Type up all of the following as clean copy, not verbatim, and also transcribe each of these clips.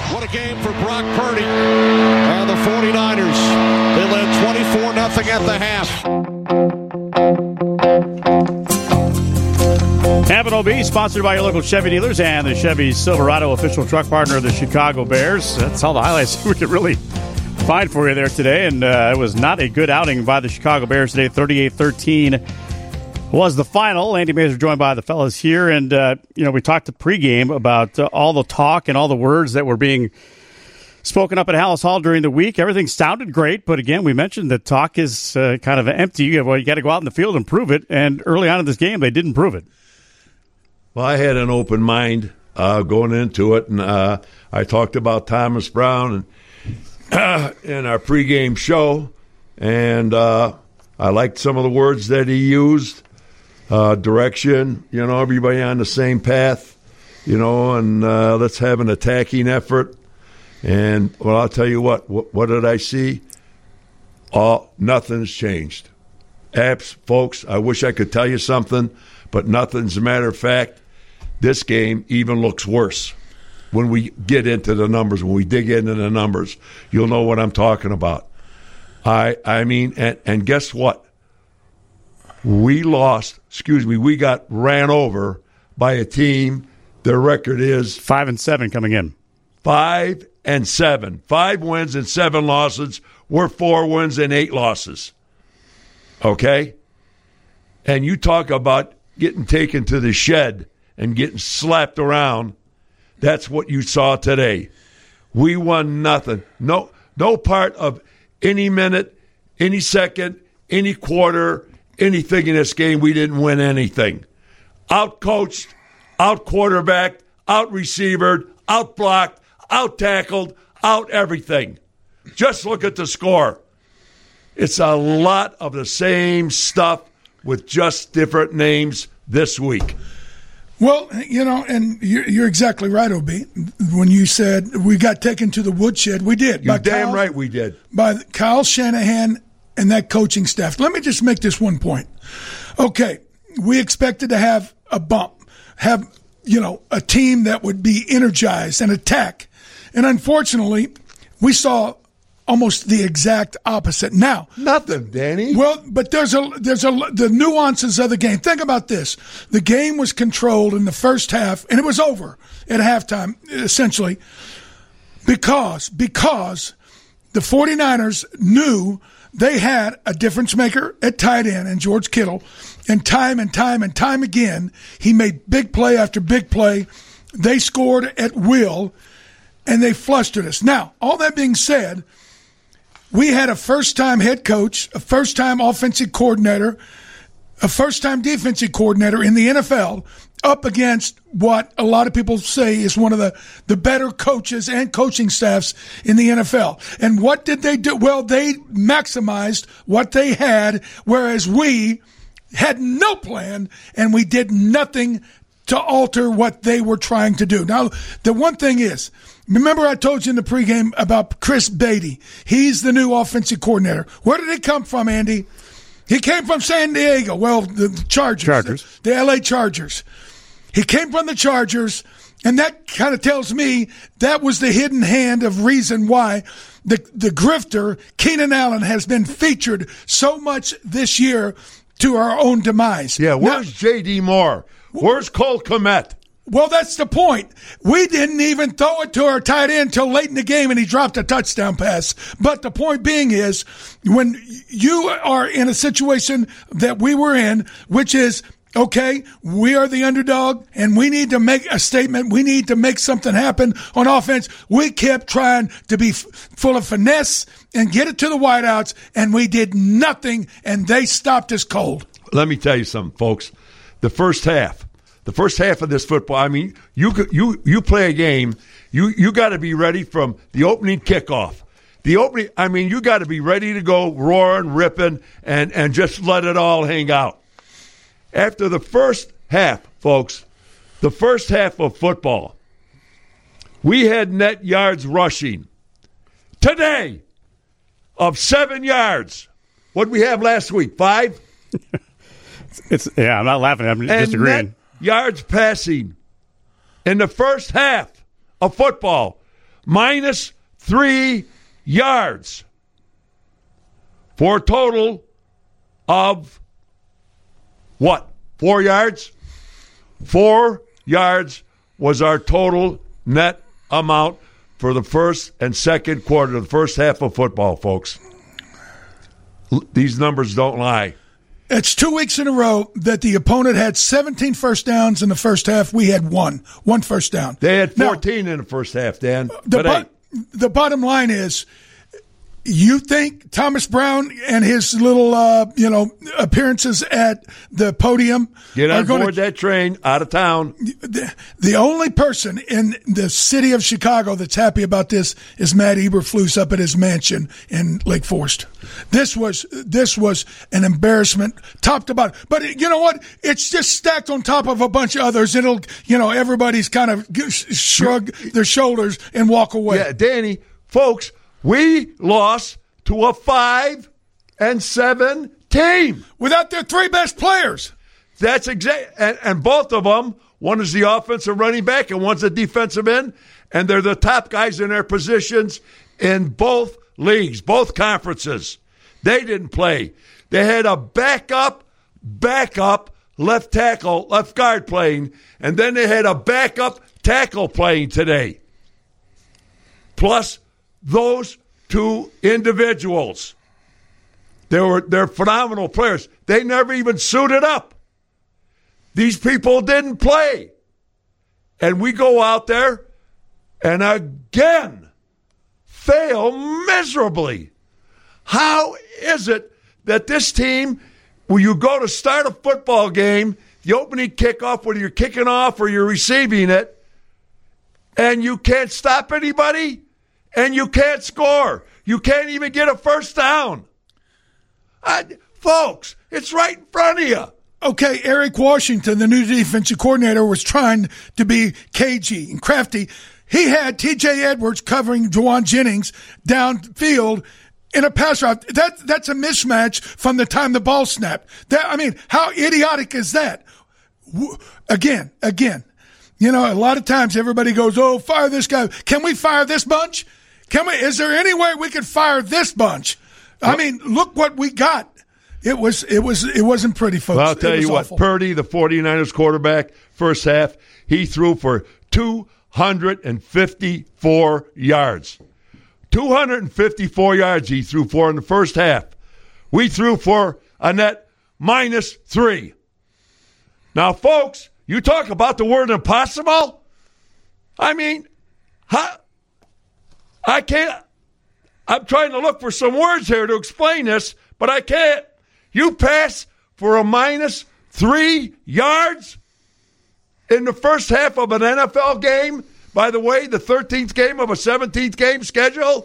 What a game for Brock Purdy and the 49ers. They led 24-0 at the half. Half an OB, sponsored by your local Chevy dealers and the Chevy Silverado, official truck partner of the Chicago Bears. That's all the highlights we could really find for you there today. And it was not a good outing by the Chicago Bears today. 38-13 was the final. Andy Mazer joined by the fellas here. And, we talked to pregame about all the talk and all the words that were being spoken up at Hallis Hall during the week. Everything sounded great, but again, we mentioned that talk is kind of empty. You got to go out in the field and prove it. And early on in this game, they didn't prove it. Well, I had an open mind going into it, and I talked about Thomas Brown in our pregame show, and I liked some of the words that he used. Direction, everybody on the same path, and let's have an attacking effort. And, well, I'll tell you what did I see? Nothing's changed. Folks, I wish I could tell you something, but nothing's a matter of fact. This game even looks worse when we get into the numbers. When we dig into the numbers, you'll know what I'm talking about. I mean, and guess what? We got ran over by a team. Their record is 5-7 coming in. 5-7. 5 wins and 7 losses. We're 4 wins and 8 losses. Okay? And you talk about getting taken to the shed and getting slapped around. That's what you saw today. We won nothing. No part of any minute, any second, any quarter, anything in this game. We didn't win anything. Out-coached, out-quarterbacked, out-receivered, out-blocked, out-tackled, out-everything. Just look at the score. It's a lot of the same stuff with just different names this week. Well, and you're exactly right, OB. When you said we got taken to the woodshed, we did. You're damn right we did. By Kyle Shanahan and that coaching staff. Let me just make this one point. Okay, we expected to have a bump, have, a team that would be energized and attack. And unfortunately, we saw almost the exact opposite. Now, nothing, Danny. Well, but there's the nuances of the game. Think about this: the game was controlled in the first half, and it was over at halftime, essentially, because the 49ers knew they had a difference maker at tight end in George Kittle, and time again, he made big play after big play. They scored at will, and they flustered us. Now, all that being said, we had a first-time head coach, a first-time offensive coordinator, a first-time defensive coordinator in the NFL up against what a lot of people say is one of the better coaches and coaching staffs in the NFL. And what did they do? Well, they maximized what they had, whereas we had no plan, and we did nothing to alter what they were trying to do. Now, the one thing is, remember I told you in the pregame about Chris Beatty. He's the new offensive coordinator. Where did he come from, Andy? He came from San Diego. Well, the Chargers. The L.A. Chargers. He came from the Chargers, and that kind of tells me that was the hidden hand of reason why the grifter, Keenan Allen, has been featured so much this year to our own demise. Yeah, where's J.D. Moore? Where's Cole Kmet? Well, that's the point. We didn't even throw it to our tight end until late in the game, and he dropped a touchdown pass. But the point being is, when you are in a situation that we were in, which is, okay, we are the underdog, and we need to make a statement. We need to make something happen on offense. We kept trying to be full of finesse and get it to the wideouts, and we did nothing, and they stopped us cold. Let me tell you something, folks. The first half of this football, I mean, you play a game, you got to be ready from the opening kickoff. You got to be ready to go roaring, ripping, and just let it all hang out. After the first half, folks, the first half of football, we had net yards rushing today of 7 yards. What did we have last week? 5? I'm not laughing. I'm disagreeing. Net yards passing in the first half of football. minus 3 yards for a total of what? 4 yards? 4 yards was our total net amount for the first and second quarter, the first half of football, folks. These numbers don't lie. It's 2 weeks in a row that the opponent had 17 first downs in the first half. We had one first down. They had 14 in the first half, Dan. The bottom line is, you think Thomas Brown and his little, appearances at the podium get on board that train out of town? The only person in the city of Chicago that's happy about this is Matt Eberflus up at his mansion in Lake Forest. This was an embarrassment, top to bottom. But you know what? It's just stacked on top of a bunch of others. It'll, everybody's kind of shrug their shoulders and walk away. Yeah, Danny, folks. We lost to a 5-7 team without their 3 best players. That's and both of them. One is the offensive running back, and one's a defensive end, and they're the top guys in their positions in both leagues, both conferences. They didn't play. They had a backup left tackle, left guard playing, and then they had a backup tackle playing today. Plus those 2 individuals. They're phenomenal players. They never even suited up. These people didn't play. And we go out there and again fail miserably. How is it that this team, when you go to start a football game, the opening kickoff, whether you're kicking off or you're receiving it, and you can't stop anybody? And you can't score. You can't even get a first down. Folks, it's right in front of you. Okay, Eric Washington, the new defensive coordinator, was trying to be cagey and crafty. He had T.J. Edwards covering Juwan Jennings downfield in a pass route. That's a mismatch from the time the ball snapped. How idiotic is that? Again. A lot of times everybody goes, "Oh, fire this guy." Can we fire this bunch? Is there any way we could fire this bunch? Look what we got. It wasn't pretty, folks. Well, I'll tell you what, awful. Purdy, the 49ers quarterback, first half, he threw for 254 yards. 254 yards he threw for in the first half. We threw for a net -3. Now, folks, you talk about the word impossible? I can't. I'm trying to look for some words here to explain this, but I can't. You pass for a -3 yards in the first half of an NFL game? By the way, the 13th game of a 17th game schedule?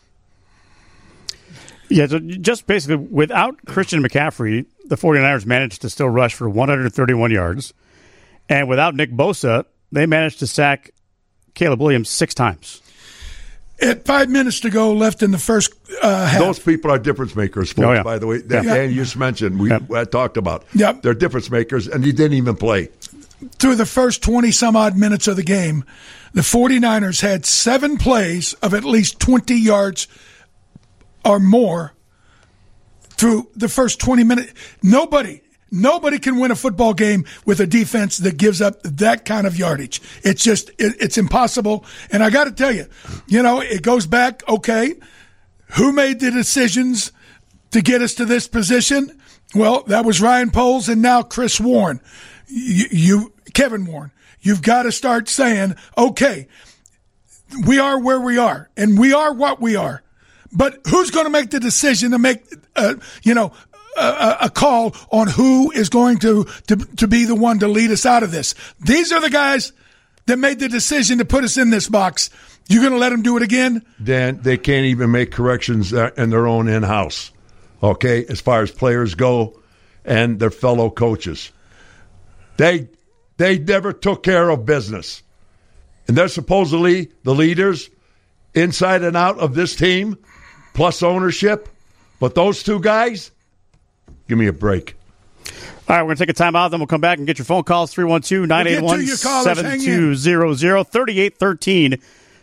Yeah, so just basically, without Christian McCaffrey, the 49ers managed to still rush for 131 yards. And without Nick Bosa, they managed to sack Caleb Williams 6 times. At 5 minutes to go left in the first half. Those people are difference makers, folks, by the way. That Dan you just mentioned, I talked about. Yep. They're difference makers, and he didn't even play. Through the first 20-some-odd minutes of the game, the 49ers had 7 plays of at least 20 yards or more through the first 20 minutes. Nobody can win a football game with a defense that gives up that kind of yardage. It's just, it's impossible. And I got to tell you, it goes back, okay, who made the decisions to get us to this position? Well, that was Ryan Poles and now Chris Warren. Kevin Warren. You've got to start saying, okay, we are where we are and we are what we are. But who's going to make the decision to make, a call on who is going to be the one to lead us out of this? These are the guys that made the decision to put us in this box. You're going to let them do it again? Dan, they can't even make corrections in their own in-house, okay, as far as players go and their fellow coaches. They never took care of business. And they're supposedly the leaders inside and out of this team, plus ownership. But those 2 guys, give me a break. All right, we're going to take a time out, then we'll come back and get your phone calls, 312-981-7200, 3813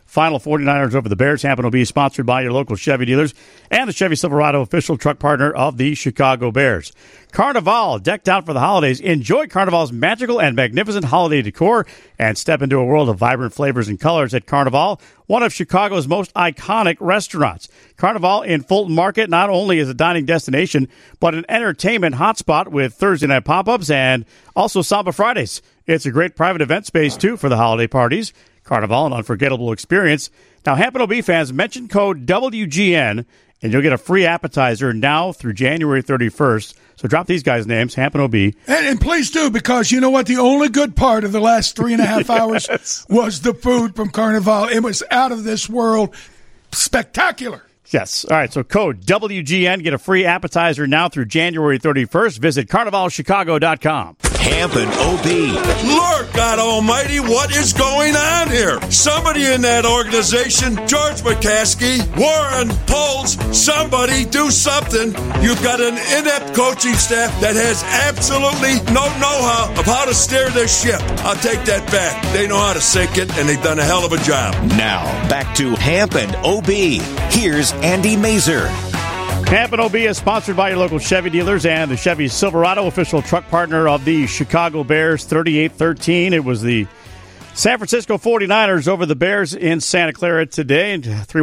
Final 49ers over the Bears. Hampton will be sponsored by your local Chevy dealers and the Chevy Silverado, official truck partner of the Chicago Bears. Carnival, decked out for the holidays. Enjoy Carnival's magical and magnificent holiday decor and step into a world of vibrant flavors and colors at Carnival, one of Chicago's most iconic restaurants. Carnival in Fulton Market not only is a dining destination, but an entertainment hotspot with Thursday night pop-ups and also Samba Fridays. It's a great private event space, too, for the holiday parties. Carnival, an unforgettable experience. Now, Hampton OB fans, mention code WGN, and you'll get a free appetizer now through January 31st. So drop these guys' names, Hampton OB. And please do, because you know what? The only good part of the last 3.5 hours Yes. was the food from Carnival. It was out of this world. Spectacular. Yes. All right, so code WGN. Get a free appetizer now through January 31st. Visit CarnivalChicago.com. Hampton OB. Lord God Almighty, what is going on here? Somebody in that organization, George McCaskey, Warren, Poles, somebody do something. You've got an inept coaching staff that has absolutely no know-how of how to steer this ship. I'll take that back. They know how to sink it, and they've done a hell of a job. Now, back to Hampton OB. Here's Andy Mazer. Hampton OB is sponsored by your local Chevy dealers and the Chevy Silverado, official truck partner of the Chicago Bears, 38-13. It was the San Francisco 49ers over the Bears in Santa Clara today,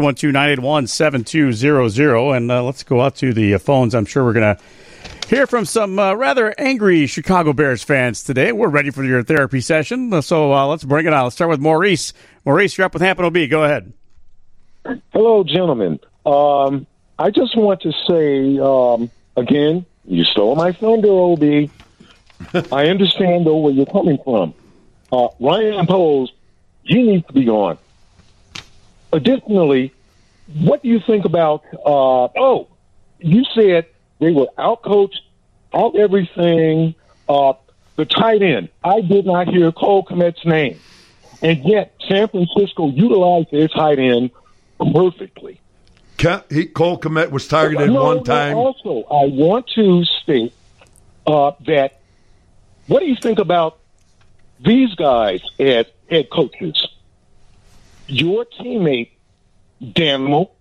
312-981-7200. And let's go out to the phones. I'm sure we're going to hear from some rather angry Chicago Bears fans today. We're ready for your therapy session, so let's bring it on. Let's start with Maurice. Maurice, you're up with Hampton OB. Go ahead. Hello, gentlemen. I just want to say, again, you stole my thunder, OB. I understand, though, where you're coming from. Ryan Poles, he needs to be gone. Additionally, what do you think about, you said they were out-coached, out everything, the tight end. I did not hear Cole Kmet's name. And yet, San Francisco utilized their tight end perfectly. Cole Kmet was targeted one time. Also, I want to state that what do you think about these guys as head coaches? Your teammate, Daniel,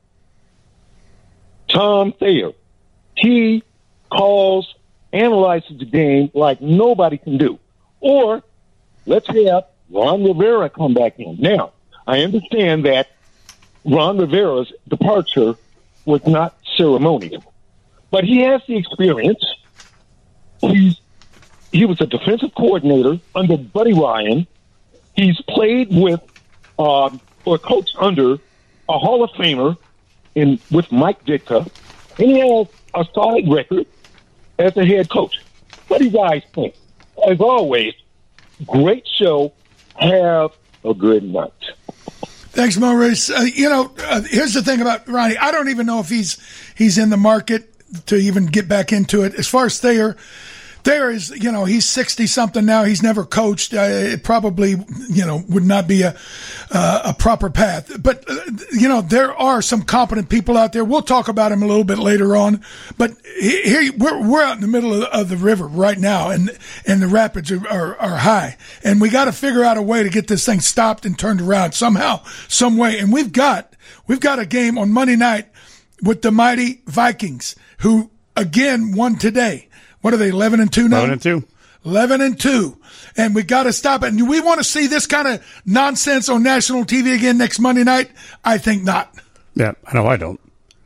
Tom Thayer, he analyzes the game like nobody can do. Or let's have Ron Rivera come back in. Now, I understand that Ron Rivera's departure was not ceremonial, but he has the experience. He was a defensive coordinator under Buddy Ryan. He's played with or coached under a Hall of Famer with Mike Ditka, and he has a solid record as a head coach. What do you guys think? As always, great show. Have a good night. Thanks, Maurice. Here's the thing about Ronnie. I don't even know if he's in the market to even get back into it. As far as Thayer is, he's 60-something now. He's never coached. It probably, would not be a proper path. But, there are some competent people out there. We'll talk about him a little bit later on. But here we're out in the middle of the river right now, and the rapids are high. And we got to figure out a way to get this thing stopped and turned around somehow, some way. And we've got a game on Monday night with the mighty Vikings, who again won today. What are they, 11-2 now? 11-2. 11-2. And we got to stop it. And do we want to see this kind of nonsense on national TV again next Monday night? I think not. Yeah, I know I don't.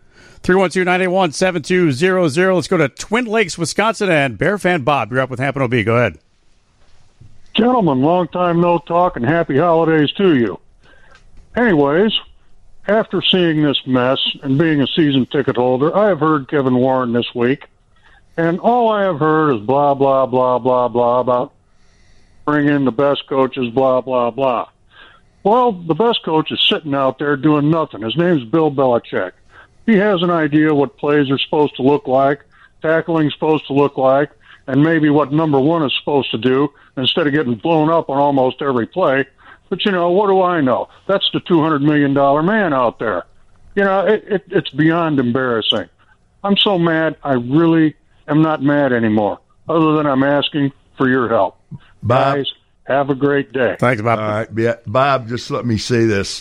312-981-7200. Let's go to Twin Lakes, Wisconsin, and Bear fan Bob. You're up with Hampton OB. Go ahead. Gentlemen, long time no talk, and happy holidays to you. Anyways, after seeing this mess and being a season ticket holder, I have heard Kevin Warren this week. And all I have heard is blah, blah, blah, blah, blah about bring in the best coaches, blah, blah, blah. Well, the best coach is sitting out there doing nothing. His name's Bill Belichick. He has an idea what plays are supposed to look like, tackling's supposed to look like, and maybe what number one is supposed to do instead of getting blown up on almost every play. But, what do I know? That's the $200 million man out there. It's beyond embarrassing. I'm so mad, I really am not mad anymore, other than I'm asking for your help. Bob, guys, have a great day. Thanks, Bob. All right, yeah, Bob, just let me say this.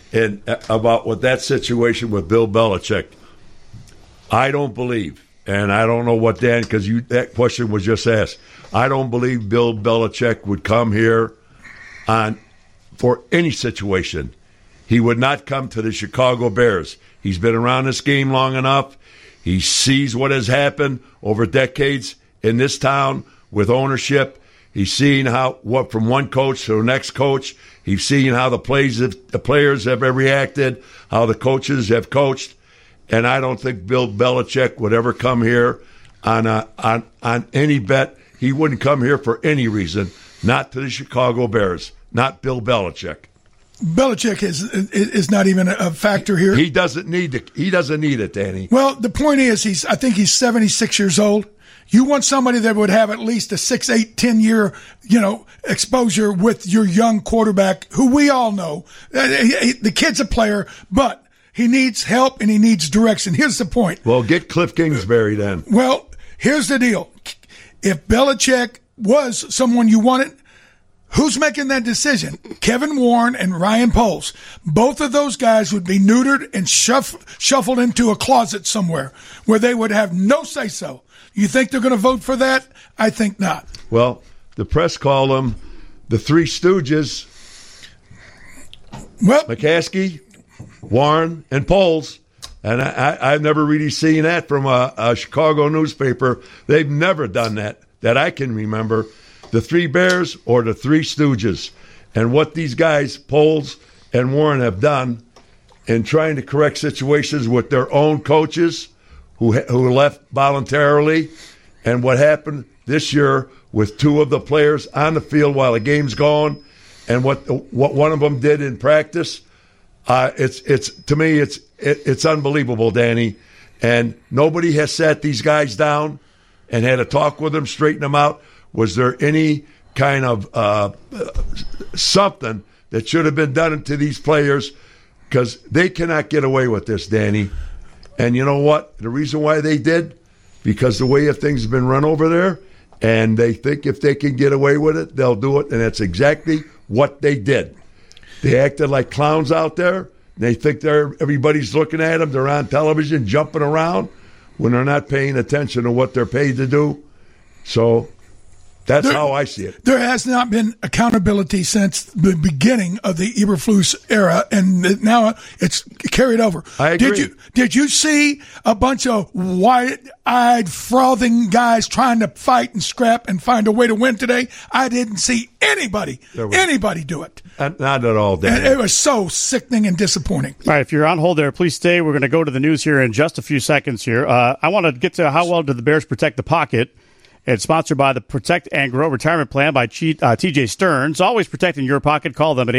and about what that situation with Bill Belichick. I don't believe, and I don't know what Dan, because that question was just asked. I don't believe Bill Belichick would come here for any situation. He would not come to the Chicago Bears. He's been around this game long enough. He sees what has happened over decades in this town with ownership. He's seen what from one coach to the next coach. He's seen how the players have reacted, how the coaches have coached, and I don't think Bill Belichick would ever come here on any bet. He wouldn't come here for any reason, not to the Chicago Bears, not Bill Belichick. Belichick is not even a factor here. He doesn't need it, Danny. Well, the point is, I think he's 76 years old. You want somebody that would have at least a 6, 8, 10-year, exposure with your young quarterback, who we all know. The kid's a player, but he needs help and he needs direction. Here's the point. Well, get Cliff Kingsbury then. Well, here's the deal. If Belichick was someone you wanted, who's making that decision? Kevin Warren and Ryan Poles. Both of those guys would be neutered and shuffled into a closet somewhere where they would have no say-so. You think they're going to vote for that? I think not. Well, the press call them the Three Stooges. Well, McCaskey, Warren, and Poles. And I've never really seen that from a Chicago newspaper. They've never done that I can remember. The Three Bears or the Three Stooges. And what these guys, Poles and Warren, have done in trying to correct situations with their own coaches who left voluntarily, and what happened this year with two of the players on the field while the game's going, and what one of them did in practice, to me it's unbelievable, Danny. And nobody has sat these guys down and had a talk with them, straighten them out. Was there any kind of something that should have been done to these players? Because they cannot get away with this, Danny. And you know what? The reason why they did, because the way things have been run over there, and they think if they can get away with it, they'll do it, and that's exactly what they did. They acted like clowns out there. They think everybody's looking at them. They're on television jumping around when they're not paying attention to what they're paid to do. So that's how I see it. There has not been accountability since the beginning of the Eberflus era, and now it's carried over. I agree. Did you see a bunch of wide-eyed, frothing guys trying to fight and scrap and find a way to win today? I didn't see anybody do it. Not at all, Dan. And it was so sickening and disappointing. All right, if you're on hold there, please stay. We're going to go to the news here in just a few seconds here. I want to get to how well did the Bears protect the pocket. It's sponsored by the Protect and Grow Retirement Plan by T.J. Stearns. Always protecting your pocket. Call them at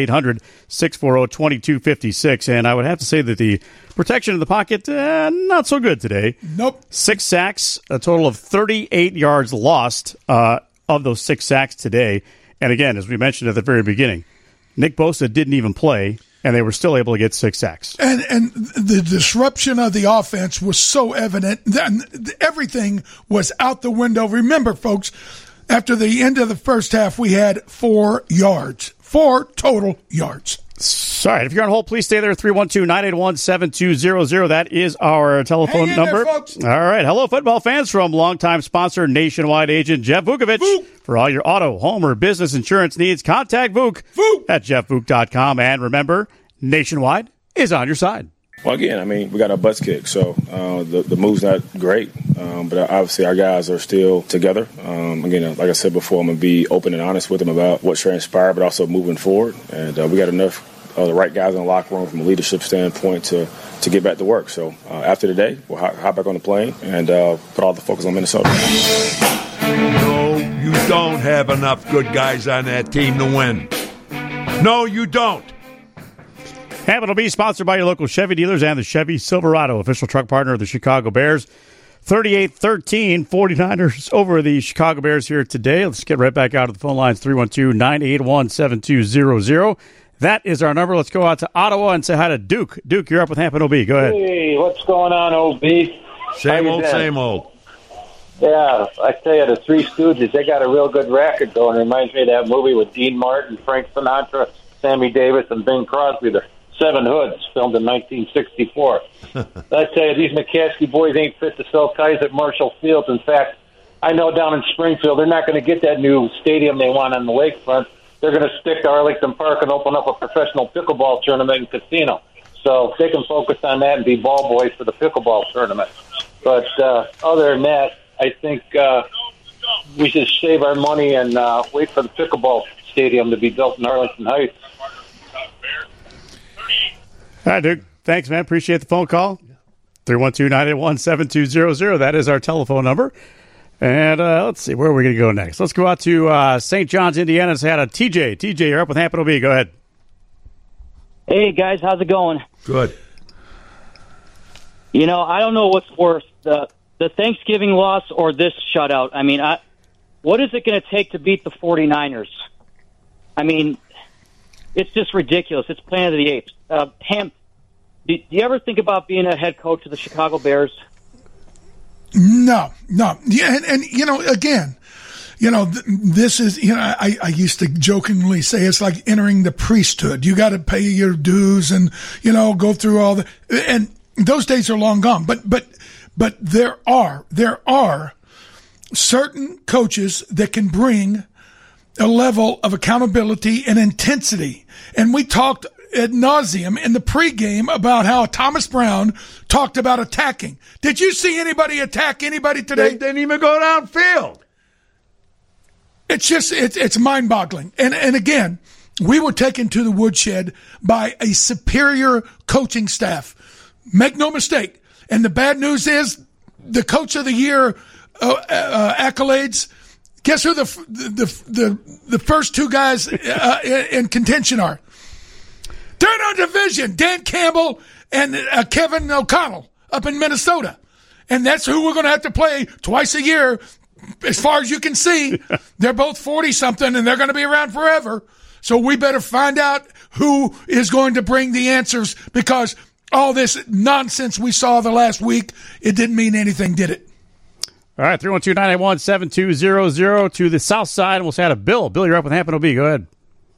800-640-2256. And I would have to say that the protection of the pocket, not so good today. Nope. 6 sacks, a total of 38 yards lost of those 6 sacks today. And again, as we mentioned at the very beginning, Nick Bosa didn't even play, and they were still able to get 6 sacks. And the disruption of the offense was so evident. Everything was out the window. Remember, folks, after the end of the first half, we had 4 yards. 4 total yards. Sorry, if you're on hold, please stay there. 312-981-7200. That is our telephone number. There, folks. All right. Hello, football fans, from longtime sponsor, Nationwide agent Jeff Vukovich. Vuk. For all your auto, home, or business insurance needs, contact Vuk at jeffvuk.com. And remember, Nationwide is on your side. Well, again, I mean, we got our butts kicked, so the move's not great. But obviously our guys are still together. Again, like I said before, I'm going to be open and honest with them about what transpired, but also moving forward. And we got enough of the right guys in the locker room from a leadership standpoint to get back to work. So after today, we'll hop back on the plane and put all the focus on Minnesota. No, you don't have enough good guys on that team to win. No, you don't. And it'll be sponsored by your local Chevy dealers and the Chevy Silverado, official truck partner of the Chicago Bears. 38-13, 49ers over the Chicago Bears here today. Let's get right back out of the phone lines, 312-981-7200. That is our number. Let's go out to Ottawa and say hi to Duke. Duke, you're up with Hampton OB. Go ahead. Hey, what's going on, OB? Same old. Yeah, I tell you, the Three Stooges, they got a real good record going. It reminds me of that movie with Dean Martin, Frank Sinatra, Sammy Davis, and Bing Crosby, the Seven Hoods, filmed in 1964. I tell you, these McCaskey boys ain't fit to sell ties at Marshall Field. In fact, I know down in Springfield they're not going to get that new stadium they want on the lakefront. They're going to stick to Arlington Park and open up a professional pickleball tournament and casino. So they can focus on that and be ball boys for the pickleball tournament. But other than that, I think we should save our money and wait for the pickleball stadium to be built in Arlington Heights. All right, Duke. Thanks, man. Appreciate the phone call. 312-981-7200. That is our telephone number. And let's see, where are we going to go next? Let's go out to St. John's, Indiana. It's had a TJ. TJ, you're up with Hampton OB. Go ahead. Hey, guys. How's it going? Good. You know, I don't know what's worse, the Thanksgiving loss or this shutout. I mean, what is it going to take to beat the 49ers? I mean, it's just ridiculous. It's Planet of the Apes. Ham, do you ever think about being a head coach of the Chicago Bears? No. Yeah, and you know, again, you know, this is, you know, I used to jokingly say it's like entering the priesthood. You got to pay your dues and, you know, go through all the, and those days are long gone. But there are certain coaches that can bring a level of accountability and intensity. And we talked ad nauseum in the pregame about how Thomas Brown talked about attacking. Did you see anybody attack anybody today? They didn't even go downfield. It's just, it's mind-boggling. And again, we were taken to the woodshed by a superior coaching staff. Make no mistake. And the bad news is the Coach of the Year accolades. Guess who the first two guys in contention are? They're in our division. Dan Campbell and Kevin O'Connell up in Minnesota. And that's who we're going to have to play twice a year. As far as you can see, they're both 40-something, and they're going to be around forever. So we better find out who is going to bring the answers, because all this nonsense we saw the last week, it didn't mean anything, did it? All right, 312-981-7200 to the south side, and we'll say hi to Bill. Bill, you're up with Hampton OB. Go ahead.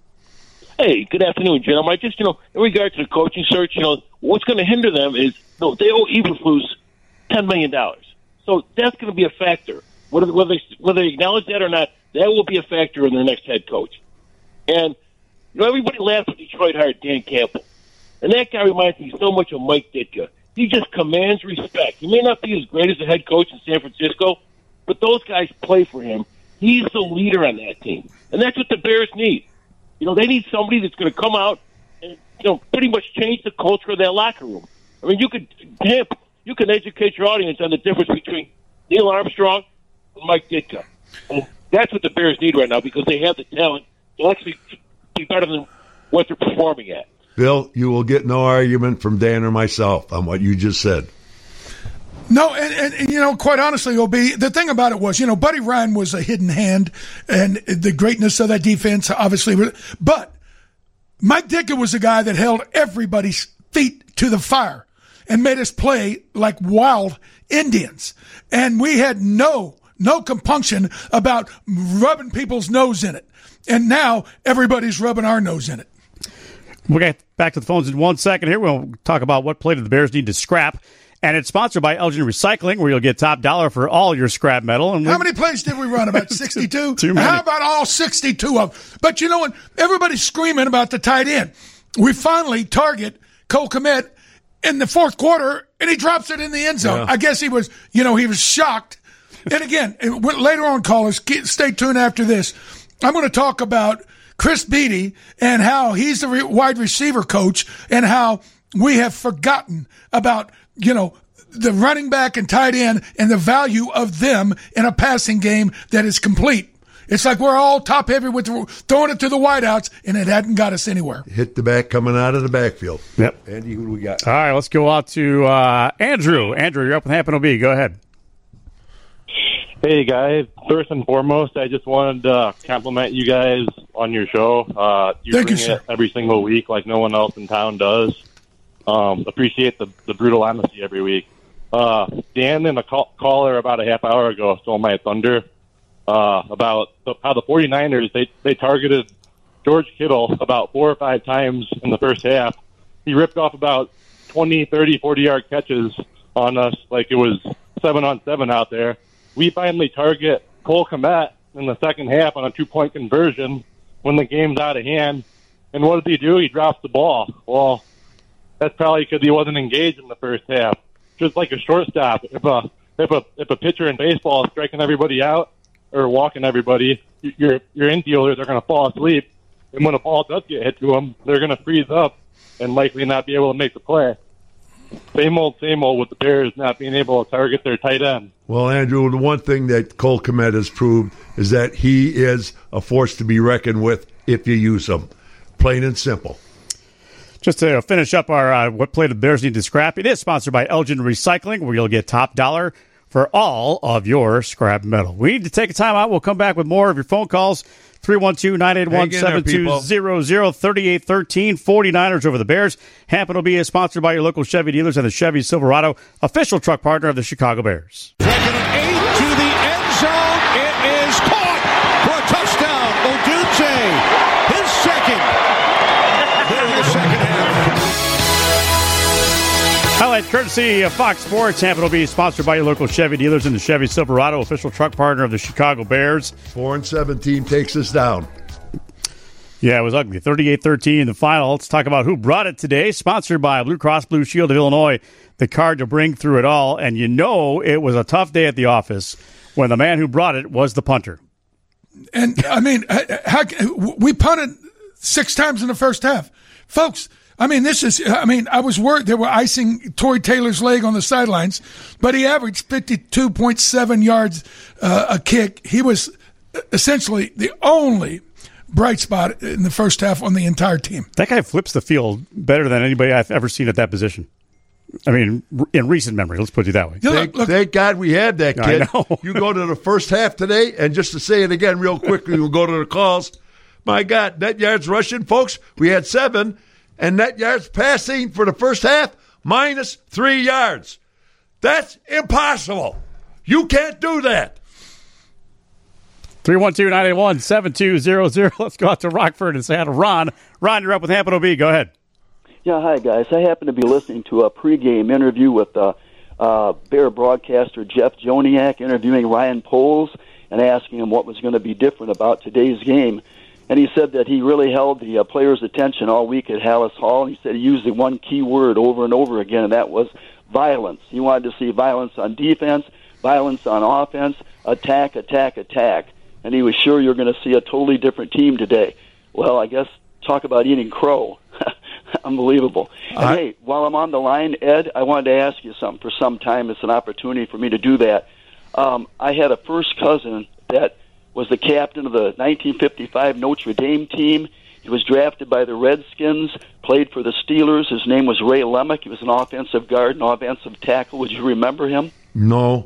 Hey, good afternoon, gentlemen. Just, in regard to the coaching search, what's going to hinder them is, they owe Eberflus $10 million. So that's going to be a factor. Whether they acknowledge that or not, that will be a factor in their next head coach. And, everybody laughs at Detroit hired Dan Campbell. And that guy reminds me so much of Mike Ditka. He just commands respect. He may not be as great as a head coach in San Francisco, but those guys play for him. He's the leader on that team. And that's what the Bears need. They need somebody that's going to come out and, pretty much change the culture of that locker room. I mean, you can educate your audience on the difference between Neil Armstrong and Mike Ditka. And that's what the Bears need right now, because they have the talent to actually be better than what they're performing at. Bill, you will get no argument from Dan or myself on what you just said. No, and quite honestly, OB, the thing about it was, Buddy Ryan was a hidden hand, and the greatness of that defense, obviously. But Mike Ditka was a guy that held everybody's feet to the fire and made us play like wild Indians. And we had no compunction about rubbing people's nose in it. And now everybody's rubbing our nose in it. We'll get back to the phones in 1 second here. We'll talk about what play do the Bears need to scrap. And it's sponsored by Elgin Recycling, where you'll get top dollar for all your scrap metal. And how many plays did we run? About 62? Too many. How about all 62 of them? But you know what? Everybody's screaming about the tight end. We finally target Cole Kmet in the fourth quarter, and he drops it in the end zone. Yeah. I guess he was shocked. And again, later on, callers, stay tuned after this. I'm going to talk about Chris Beatty and how he's the wide receiver coach, and how we have forgotten about, the running back and tight end and the value of them in a passing game that is complete. It's like we're all top heavy with throwing it to the wideouts, and it hadn't got us anywhere. Hit the back coming out of the backfield. Yep. Andy, who do we got? All right, let's go out to Andrew. Andrew, you're up with Hampton OB. Go ahead. Hey, guys. First and foremost, I just wanted to compliment you guys on your show. Thank you, sir. It every single week like no one else in town does. Appreciate the brutal honesty every week. Dan and a caller about a half hour ago stole my thunder about how the 49ers, they targeted George Kittle about 4 or 5 times in the first half, he ripped off about 20, 30, 40-yard catches on us like it was 7-on-7 out there. We finally target Cole Kmet in the second half on a 2-point conversion when the game's out of hand. And what does he do? He drops the ball. Well, that's probably because he wasn't engaged in the first half. Just like a shortstop, if a pitcher in baseball is striking everybody out or walking everybody, your infielders are going to fall asleep. And when a ball does get hit to them, they're going to freeze up and likely not be able to make the play. Same old with the Bears not being able to target their tight end. Well, Andrew, the one thing that Cole Kmet has proved is that he is a force to be reckoned with if you use him. Plain and simple. Just to finish up our What Play the Bears Need to Scrap, it is sponsored by Elgin Recycling, where you'll get top dollar for all of your scrap metal. We need to take a time out. We'll come back with more of your phone calls. 312-981-7200, 3813, 49ers over the Bears. Hampton will be sponsored by your local Chevy dealers and the Chevy Silverado, official truck partner of the Chicago Bears. Second and 8 to the end zone. It is caught for a touchdown. Odunze, his second. There in the second half. Highlight courtesy of Fox Sports. Hampton will be sponsored by your local Chevy dealers and the Chevy Silverado, official truck partner of the Chicago Bears. 4-17 takes us down. Yeah, it was ugly. 38-13 in the final. Let's talk about who brought it today. Sponsored by Blue Cross Blue Shield of Illinois, the card to bring through it all. And you know it was a tough day at the office when the man who brought it was the punter. And, I mean, we punted 6 times in the first half. Folks, I was worried they were icing Tory Taylor's leg on the sidelines, but he averaged 52.7 yards a kick. He was essentially the only bright spot in the first half on the entire team. That guy flips the field better than anybody I've ever seen at that position. I mean, in recent memory, let's put it that way. Thank God we had that kid. I know. You go to the first half today, and just to say it again real quickly, we'll go to the calls. My God, net yards rushing, folks, we had 7. And net yards passing for the first half, -3 yards. That's impossible. You can't do that. 312-981-7200. Let's go out to Rockford and say hi to Ron. Ron, you're up with Hampton OB. Go ahead. Yeah, hi, guys. I happen to be listening to a pregame interview with Bear broadcaster Jeff Joniak interviewing Ryan Poles and asking him what was going to be different about today's game. And he said that he really held the players' attention all week at Hallis Hall. And he said he used the one key word over and over again, and that was violence. He wanted to see violence on defense, violence on offense, attack, attack, attack. And he was sure you're going to see a totally different team today. Well, I guess talk about eating crow. Unbelievable. And hey, while I'm on the line, Ed, I wanted to ask you something. For some time, it's an opportunity for me to do that. I had a first cousin that was the captain of the 1955 Notre Dame team. He was drafted by the Redskins, played for the Steelers. His name was Ray Lemick. He was an offensive guard and offensive tackle. Would you remember him? No.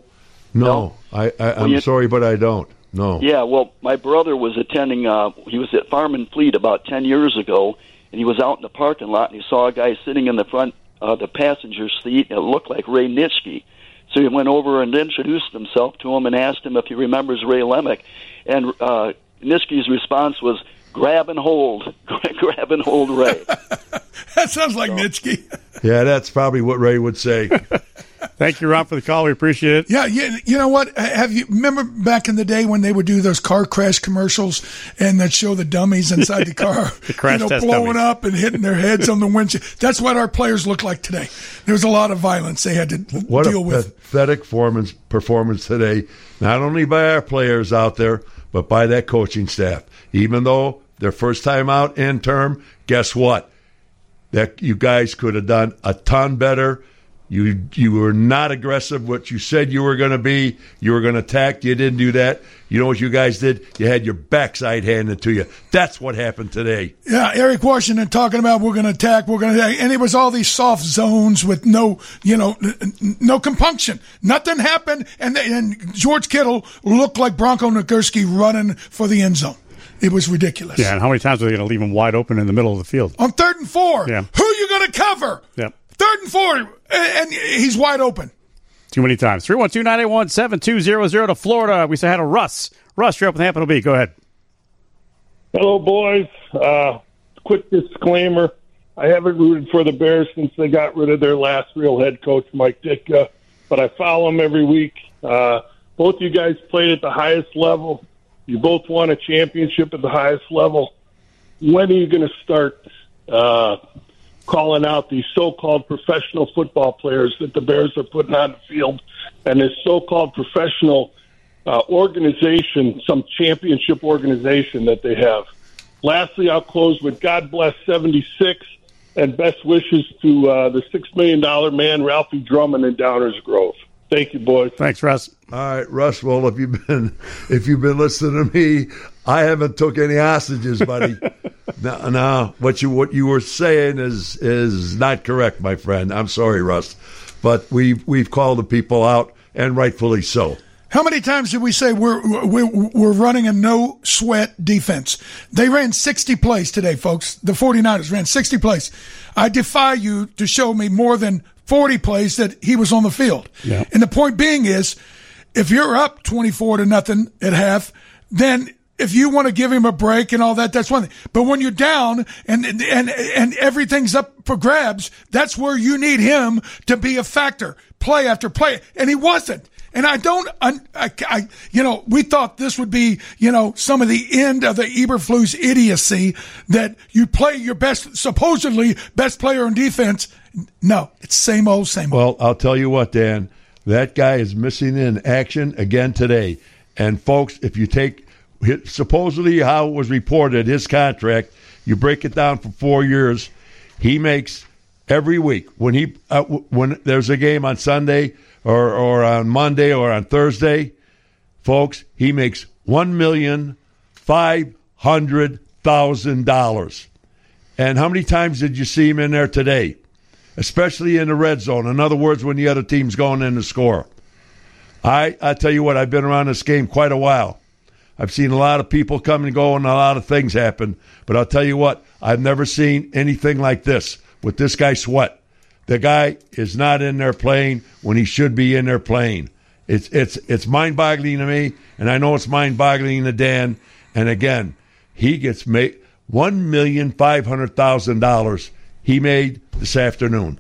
I'm sorry, but I don't. No. Yeah, well, my brother was attending, he was at Farm and Fleet about 10 years ago, and he was out in the parking lot, and he saw a guy sitting in the front the passenger seat, and it looked like Ray Nitschke. So he went over and introduced himself to him and asked him if he remembers Ray Lemick. And Nitschke's response was, grab and hold Ray. That sounds like Nitschke. Yeah, that's probably what Ray would say. Thank you, Ron, for the call. We appreciate it. Yeah, you know what? Remember back in the day when they would do those car crash commercials and they'd show the dummies inside the car, the crash test blowing dummies up and hitting their heads on the windshield? That's what our players look like today. There was a lot of violence they had to deal with. What a pathetic performance today, not only by our players out there, but by that coaching staff. Even though their first time out in term, guess what? That you guys could have done a ton better. You were not aggressive, what you said you were going to be. You were going to attack. You didn't do that. You know what you guys did? You had your backside handed to you. That's what happened today. Yeah, Eric Washington talking about we're going to attack. And it was all these soft zones with no compunction. Nothing happened. And George Kittle looked like Bronco Nagurski running for the end zone. It was ridiculous. Yeah, and how many times are they going to leave him wide open in the middle of the field? On 3rd and 4. Yeah. Who are you going to cover? Yep. 3rd and 4, and he's wide open. Too many times. 312-981-7200 to Florida. We say hi to Russ. Russ, you're up with Hampton OB. Go ahead. Hello, boys. Quick disclaimer. I haven't rooted for the Bears since they got rid of their last real head coach, Mike Ditka, but I follow them every week. Both you guys played at the highest level. You both won a championship at the highest level. When are you going to start calling out these so-called professional football players that the Bears are putting on the field and this so-called professional organization, some championship organization that they have? Lastly, I'll close with God bless 76 and best wishes to the $6 million man, Ralphie Drummond in Downers Grove. Thank you, boys. Thanks, Russ. All right, Russ. Well, if you've been listening to me, I haven't took any hostages, buddy. No, what you were saying is not correct, my friend. I'm sorry, Russ, but we've called the people out, and rightfully so. How many times did we say we're running a no-sweat defense? They ran 60 plays today, folks. The 49ers ran 60 plays. I defy you to show me more than 40 plays that he was on the field. Yeah. And the point being is, if you're up 24-0 at half, then if you want to give him a break and all that, that's one thing. But when you're down and everything's up for grabs, that's where you need him to be a factor, play after play. And he wasn't. And we thought this would be, some of the end of the Eberflus idiocy that you play your supposedly best player on defense. No, it's same old. Well, I'll tell you what, Dan, that guy is missing in action again today. And folks, if you take supposedly how it was reported, his contract, you break it down for 4 years, he makes every week when there's a game on Sunday or on Monday or on Thursday, folks, he makes $1,500,000. And how many times did you see him in there today? Especially in the red zone. In other words, when the other team's going in to score. I tell you what, I've been around this game quite a while. I've seen a lot of people come and go and a lot of things happen. But I'll tell you what, I've never seen anything like this with this guy Sweat. The guy is not in there playing when he should be in there playing. It's mind-boggling to me, and I know it's mind-boggling to Dan. And again, he gets $1,500,000 he made this afternoon.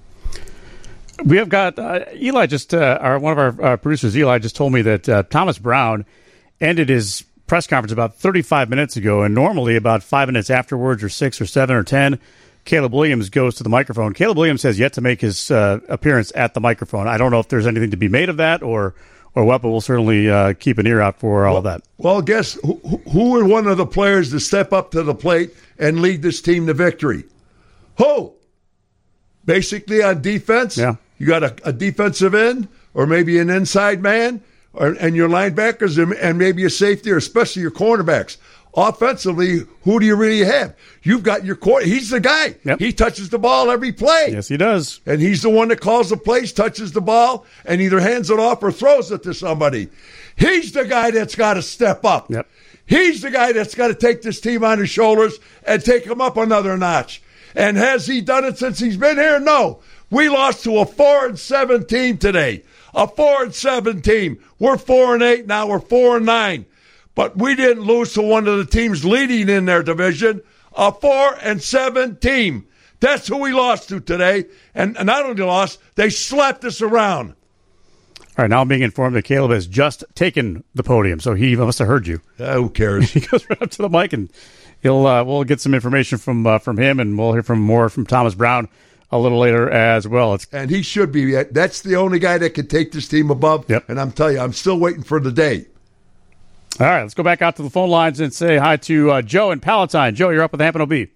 We have got Eli one of our producers, Eli, just told me that Thomas Brown ended his press conference about 35 minutes ago, and normally about 5 minutes afterwards, or 6 or 7 or 10, Caleb Williams goes to the microphone. Caleb Williams has yet to make his appearance at the microphone. I don't know if there's anything to be made of that or what, but we'll certainly keep an ear out for all of that. Well, guess who are one of the players to step up to the plate and lead this team to victory? Who? Basically on defense, yeah. You got a defensive end or maybe an inside man and your linebackers and maybe a safety or especially your cornerbacks. Offensively, who do you really have? You've got your corner. He's the guy. Yep. He touches the ball every play. Yes, he does. And he's the one that calls the plays, touches the ball, and either hands it off or throws it to somebody. He's the guy that's got to step up. Yep. He's the guy that's got to take this team on his shoulders and take them up another notch. And has he done it since he's been here? No. We lost to a 4-7 team today. A 4-7 team. We're 4-8 now. We're 4-9. But we didn't lose to one of the teams leading in their division, a 4-7 team. That's who we lost to today. And not only lost, they slapped us around. All right, now I'm being informed that Caleb has just taken the podium, so he must have heard you. Who cares? He goes right up to the mic, and we'll get some information from him, and we'll hear more from Thomas Brown a little later as well. And he should be. That's the only guy that can take this team above. Yep. And I'm telling you, I'm still waiting for the day. All right, let's go back out to the phone lines and say hi to Joe in Palatine. Joe, you're up with the Hampton OB. Hey,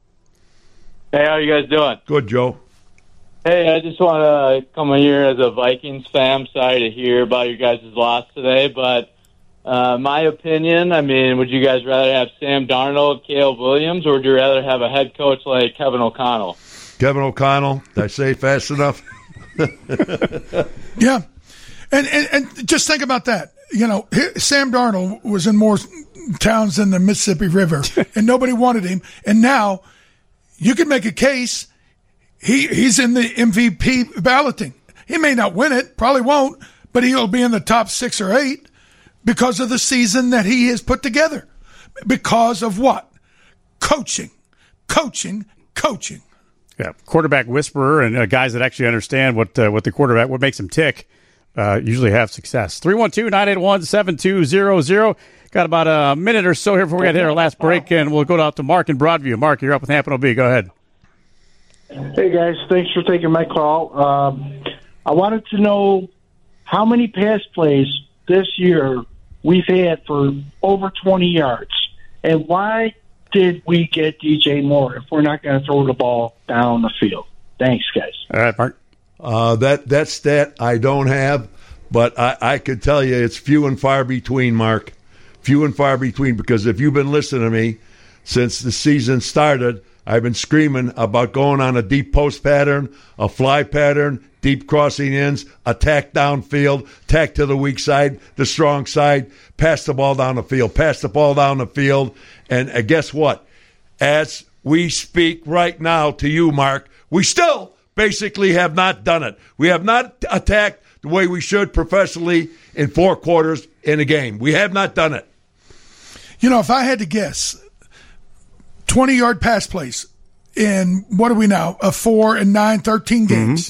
how you guys doing? Good, Joe. Hey, I just want to come here as a Vikings fan. Sorry to hear about your guys' loss today, but my opinion, would you guys rather have Sam Darnold, Caleb Williams, or would you rather have a head coach like Kevin O'Connell? Kevin O'Connell, did I say fast enough? Yeah. And just think about that. Sam Darnold was in more towns than the Mississippi River, and nobody wanted him. And now you can make a case he's in the MVP balloting. He may not win it, probably won't, but he'll be in the top 6 or 8 because of the season that he has put together. Because of what? Coaching, coaching. Yeah, quarterback whisperer and guys that actually understand what makes them tick usually have success. 312-981-7200. Got about a minute or so here before we got to hit our last break, and we'll go out to Mark in Broadview. Mark, you're up with Hampton OB. Go ahead. Hey, guys. Thanks for taking my call. I wanted to know how many pass plays this year we've had for over 20 yards, and why did we get DJ Moore if we're not going to throw the ball down the field? Thanks, guys. All right, Mark. That stat I don't have, but I could tell you it's few and far between, Mark. Few and far between, because if you've been listening to me since the season started, I've been screaming about going on a deep post pattern, a fly pattern, deep crossing ins, attack downfield, attack to the weak side, the strong side, pass the ball down the field, pass the ball down the field. And guess what? As we speak right now to you, Mark, we still basically have not done it. We have not attacked the way we should professionally in 4 quarters in a game. We have not done it. You know, if I had to guess, 20-yard pass plays in, what are we now, 4 and 9, 13 games,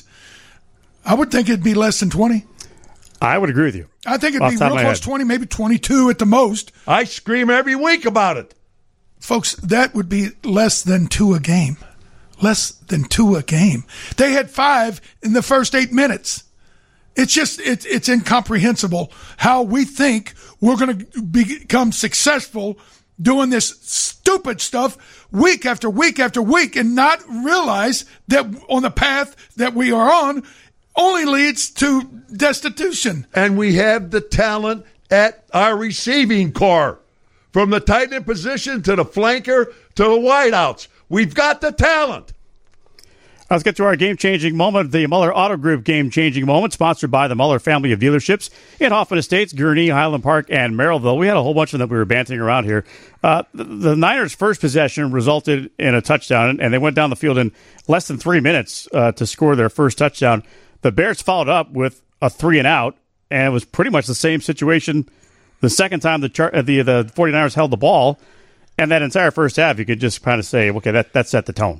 I would think it'd be less than 20. I would agree with you. I think it'd be real close, 20, maybe 22 at the most. I scream every week about it. Folks, that would be less than 2 a game. Less than 2 a game. They had 5 in the first 8 minutes. It's just, it's incomprehensible how we think we're going to become successful doing this stupid stuff week after week after week and not realize that on the path that we are on only leads to destitution. And we have the talent at our receiving core. From the tight end position to the flanker to the wideouts. We've got the talent. Let's get to our game-changing moment, the Muller Auto Group game-changing moment, sponsored by the Muller family of dealerships in Hoffman Estates, Gurnee, Highland Park, and Merrillville. We had a whole bunch of them that we were bantering around here. The Niners' first possession resulted in a touchdown, and they went down the field in less than 3 minutes to score their first touchdown. The Bears followed up with a 3-and-out, and it was pretty much the same situation the second time the 49ers held the ball. And that entire first half, you could just kind of say, okay, that set the tone.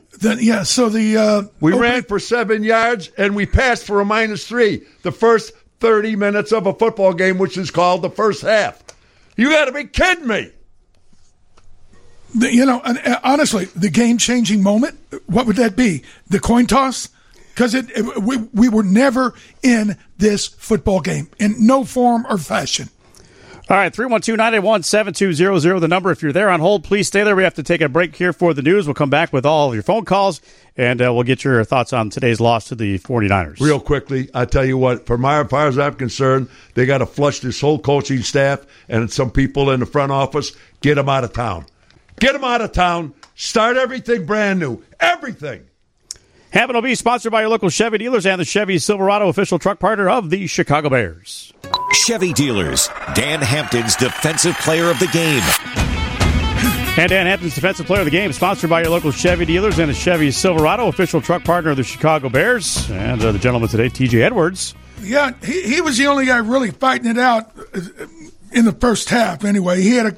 We ran for 7 yards, and we passed for a -3 the first 30 minutes of a football game, which is called the first half. You got to be kidding me. Honestly, the game-changing moment, what would that be? The coin toss? Because we were never in this football game in no form or fashion. All right, 312-981-7200, the number. If you're there on hold, please stay there. We have to take a break here for the news. We'll come back with all of your phone calls, and we'll get your thoughts on today's loss to the 49ers. Real quickly, I tell you what, as far as I'm concerned, they got to flush this whole coaching staff and some people in the front office, get them out of town. Get them out of town. Start everything brand new. Everything. Hampton OB, sponsored by your local Chevy dealers and the Chevy Silverado, official truck partner of the Chicago Bears. Chevy dealers, Dan Hampton's Defensive Player of the Game. And Dan Hampton's Defensive Player of the Game, sponsored by your local Chevy dealers and the Chevy Silverado, official truck partner of the Chicago Bears. And the gentleman today, TJ Edwards. Yeah, he was the only guy really fighting it out in the first half anyway. He had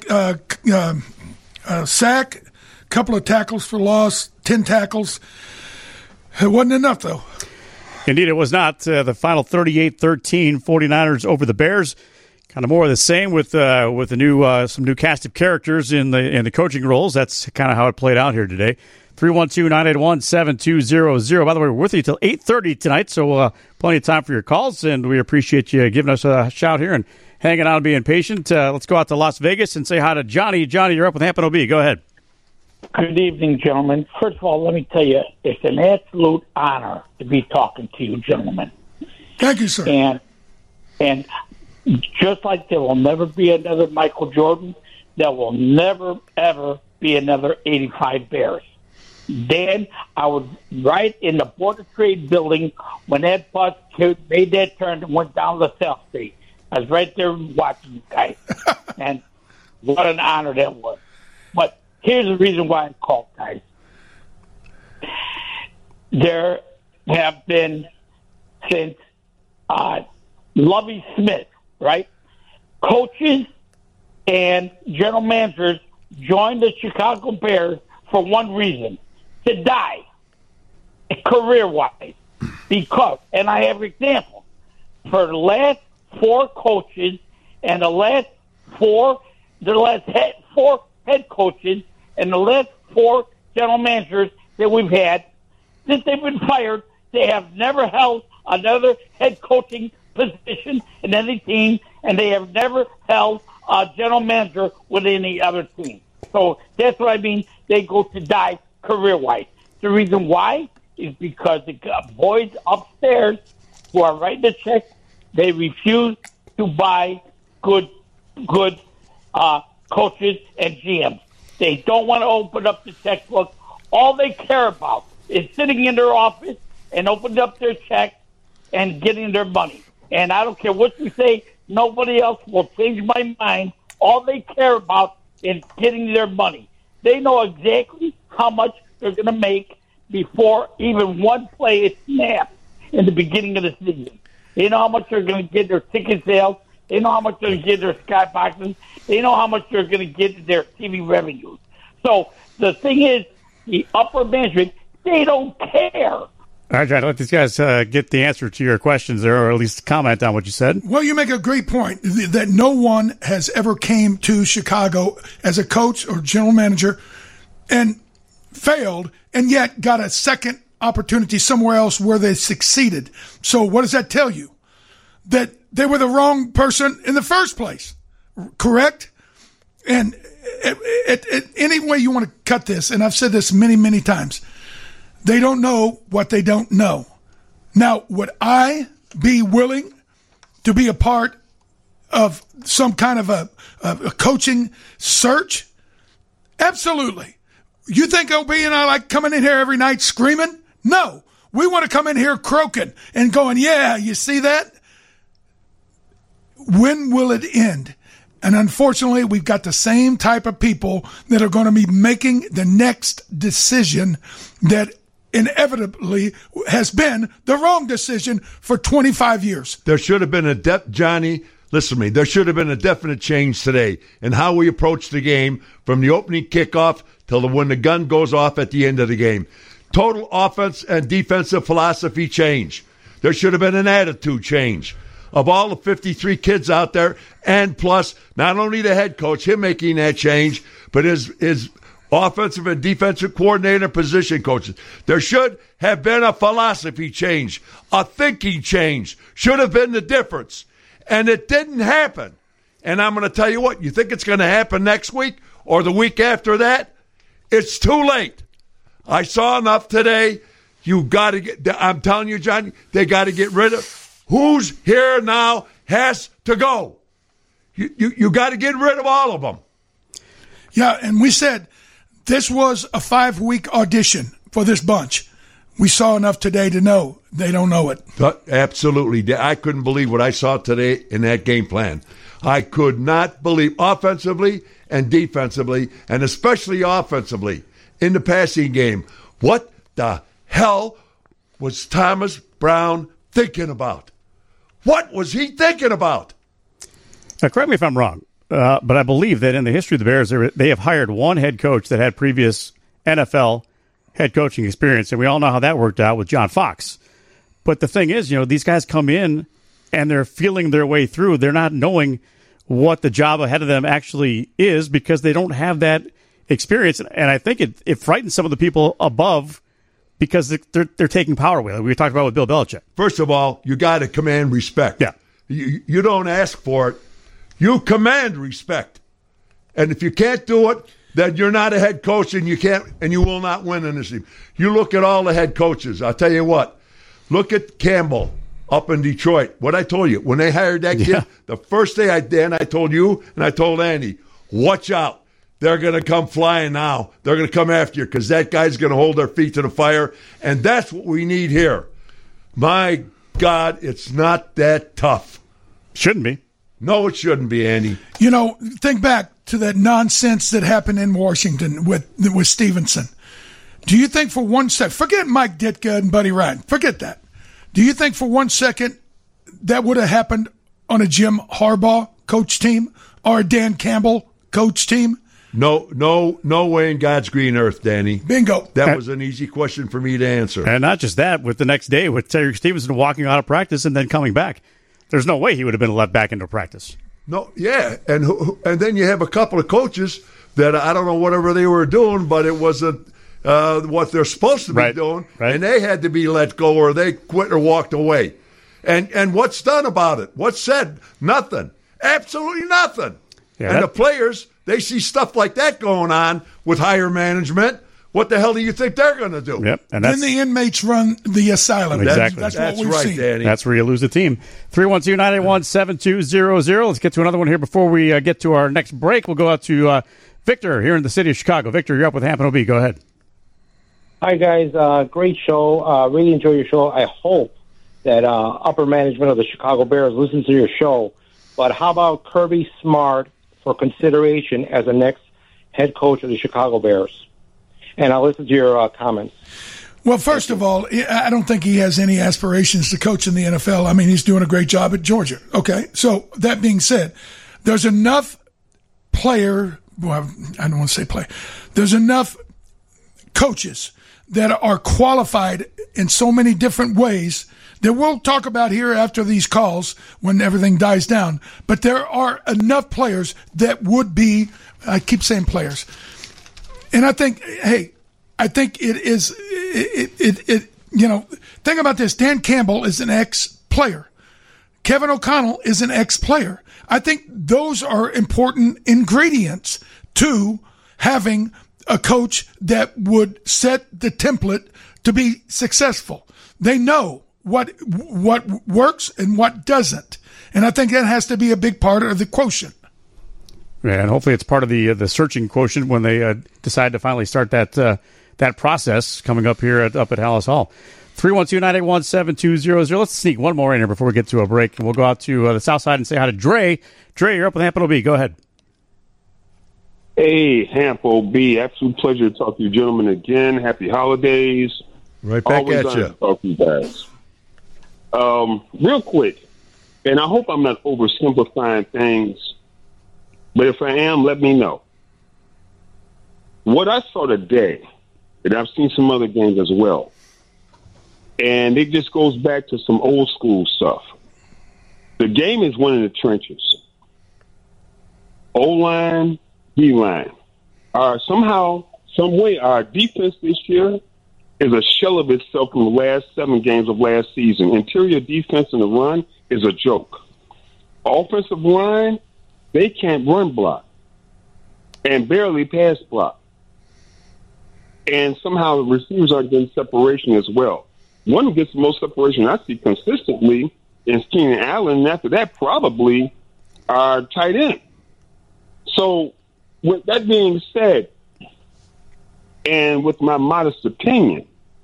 a sack, a couple of tackles for loss, 10 tackles. It wasn't enough, though. Indeed, it was not. The final 38-13 49ers over the Bears. Kind of more of the same with the new some new cast of characters in the coaching roles. That's kind of how it played out here today. 312-981-7200. By the way, we're with you till 8:30 tonight, so plenty of time for your calls, and we appreciate you giving us a shout here and hanging out and being patient. Let's go out to Las Vegas and say hi to Johnny. Johnny, you're up with Hampton OB. Go ahead. Good evening, gentlemen. First of all, let me tell you, it's an absolute honor to be talking to you, gentlemen. Thank you, sir. And just like there will never be another Michael Jordan, there will never, ever be another 85 Bears. Dan, I was right in the Board of Trade building when that bus made that turn and went down the South Street. I was right there watching you guys. And what an honor that was. But here's the reason why I called, guys. There have been, since Lovie Smith, right, coaches and general managers joined the Chicago Bears for one reason, to die career-wise because, and I have examples, for the last 4 coaches and the last 4 head coaches and the last 4 general managers that we've had, since they've been fired, they have never held another head coaching position in any team, and they have never held a general manager with any other team. So that's what I mean. They go to die career-wise. The reason why is because the boys upstairs who are writing the check, they refuse to buy good coaches and GMs. They don't want to open up the checkbook. All they care about is sitting in their office and opening up their check and getting their money. And I don't care what you say, nobody else will change my mind. All they care about is getting their money. They know exactly how much they're going to make before even one play is snapped in the beginning of the season. They know how much they're going to get their ticket sales. They know how much they're going to get their skyboxes. They know how much they're going to get their TV revenues. So the thing is, the upper management, they don't care. All right, John, let these guys get the answer to your questions there, or at least comment on what you said. Well, you make a great point that no one has ever came to Chicago as a coach or general manager and failed and yet got a second opportunity somewhere else where they succeeded. So what does that tell you? That they were the wrong person in the first place, correct? And any way you want to cut this, and I've said this many, many times, they don't know what they don't know. Now, would I be willing to be a part of some kind of a coaching search? Absolutely. You think OB and I like coming in here every night screaming? No. We want to come in here croaking and going, yeah, you see that? When will it end? And unfortunately, we've got the same type of people that are going to be making the next decision that inevitably has been the wrong decision for 25 years. There should have been Johnny, listen to me, there should have been a definite change today in how we approach the game from the opening kickoff till when the gun goes off at the end of the game. Total offense and defensive philosophy change. There should have been an attitude change. Of all the 53 kids out there, and plus not only the head coach, him making that change, but his offensive and defensive coordinator, position coaches. There should have been a philosophy change, a thinking change. Should have been the difference. And it didn't happen. And I'm going to tell you what, you think it's going to happen next week or the week after that? It's too late. I saw enough today. You got to get, I'm telling you, Johnny, they got to get rid of who's here now has to go. You got to get rid of all of them. Yeah, and we said this was a 5-week audition for this bunch. We saw enough today to know they don't know it. Absolutely. I couldn't believe what I saw today in that game plan. I could not believe offensively and defensively, and especially offensively in the passing game. What the hell was Thomas Brown thinking about? What was he thinking about? Now, correct me if I'm wrong, but I believe that in the history of the Bears, they have hired one head coach that had previous NFL head coaching experience, and we all know how that worked out with John Fox. But the thing is, these guys come in and they're feeling their way through. They're not knowing what the job ahead of them actually is because they don't have that experience. And I think it frightens some of the people above because they're taking power away. Like we talked about with Bill Belichick. First of all, you got to command respect. Yeah. You don't ask for it. You command respect. And if you can't do it, then you're not a head coach and you will not win in this team. You look at all the head coaches. I'll tell you what. Look at Campbell up in Detroit. What I told you, when they hired that kid, the first day I told you and I told Andy, watch out. They're going to come flying now. They're going to come after you because that guy's going to hold their feet to the fire. And that's what we need here. My God, it's not that tough. Shouldn't be. No, it shouldn't be, Andy. Think back to that nonsense that happened in Washington with Stevenson. Do you think for 1 second, forget Mike Ditka and Buddy Ryan, forget that. Do you think for 1 second that would have happened on a Jim Harbaugh coach team or a Dan Campbell coach team? No way in God's green earth, Danny. Bingo. That was an easy question for me to answer. And not just that, with the next day, with Terry Stevenson walking out of practice and then coming back, there's no way he would have been let back into practice. No, yeah, and then you have a couple of coaches that I don't know whatever they were doing, but it wasn't what they're supposed to be doing, and they had to be let go or they quit or walked away. And what's done about it? What's said? Nothing. Absolutely nothing. Yeah, and the players, they see stuff like that going on with higher management. What the hell do you think they're going to do? Yep, and then the inmates run the asylum. Exactly. That's what we've right, seen. Danny. That's where you lose the team. 312-981-7200. Let's get to another one here before we get to our next break. We'll go out to Victor here in the city of Chicago. Victor, you're up with Hampton OB. Go ahead. Hi, guys. Great show. Really enjoy your show. I hope that upper management of the Chicago Bears listens to your show. But how about Kirby Smart for consideration as the next head coach of the Chicago Bears? And I'll listen to your comments. Well, first of all, I don't think he has any aspirations to coach in the NFL. I mean, he's doing a great job at Georgia. Okay, so that being said, there's enough player. Well, I don't want to say play. There's enough coaches that are qualified in so many different ways that we'll talk about here after these calls when everything dies down. But there are enough players that would be, I keep saying players. And I think, it is, think about this. Dan Campbell is an ex-player. Kevin O'Connell is an ex-player. I think those are important ingredients to having a coach that would set the template to be successful. They know what works and what doesn't. And I think that has to be a big part of the quotient. Yeah, and hopefully it's part of the searching quotient when they decide to finally start that process coming up here up at Hallis Hall. 312-981-7200. Let's sneak one more in here before we get to a break, and we'll go out to the south side and say hi to Dre. Dre, you're up with Hampton OB. Go ahead. Hey, Hamp OB. Absolute pleasure to talk to you gentlemen again. Happy holidays. Right back Always at you. To talk to you guys. Real quick, and I hope I'm not oversimplifying things, but if I am, let me know. What I saw today, and I've seen some other games as well, and it just goes back to some old school stuff. The game is won in the trenches. O-line, D-line. Somehow, some way, our defense this year is a shell of itself from the last 7 games of last season. Interior defense in the run is a joke. Offensive line, they can't run block and barely pass block. And somehow the receivers aren't getting separation as well. One who gets the most separation I see consistently is Keenan Allen, and after that, probably our tight end. So, with that being said, and with my modest opinion,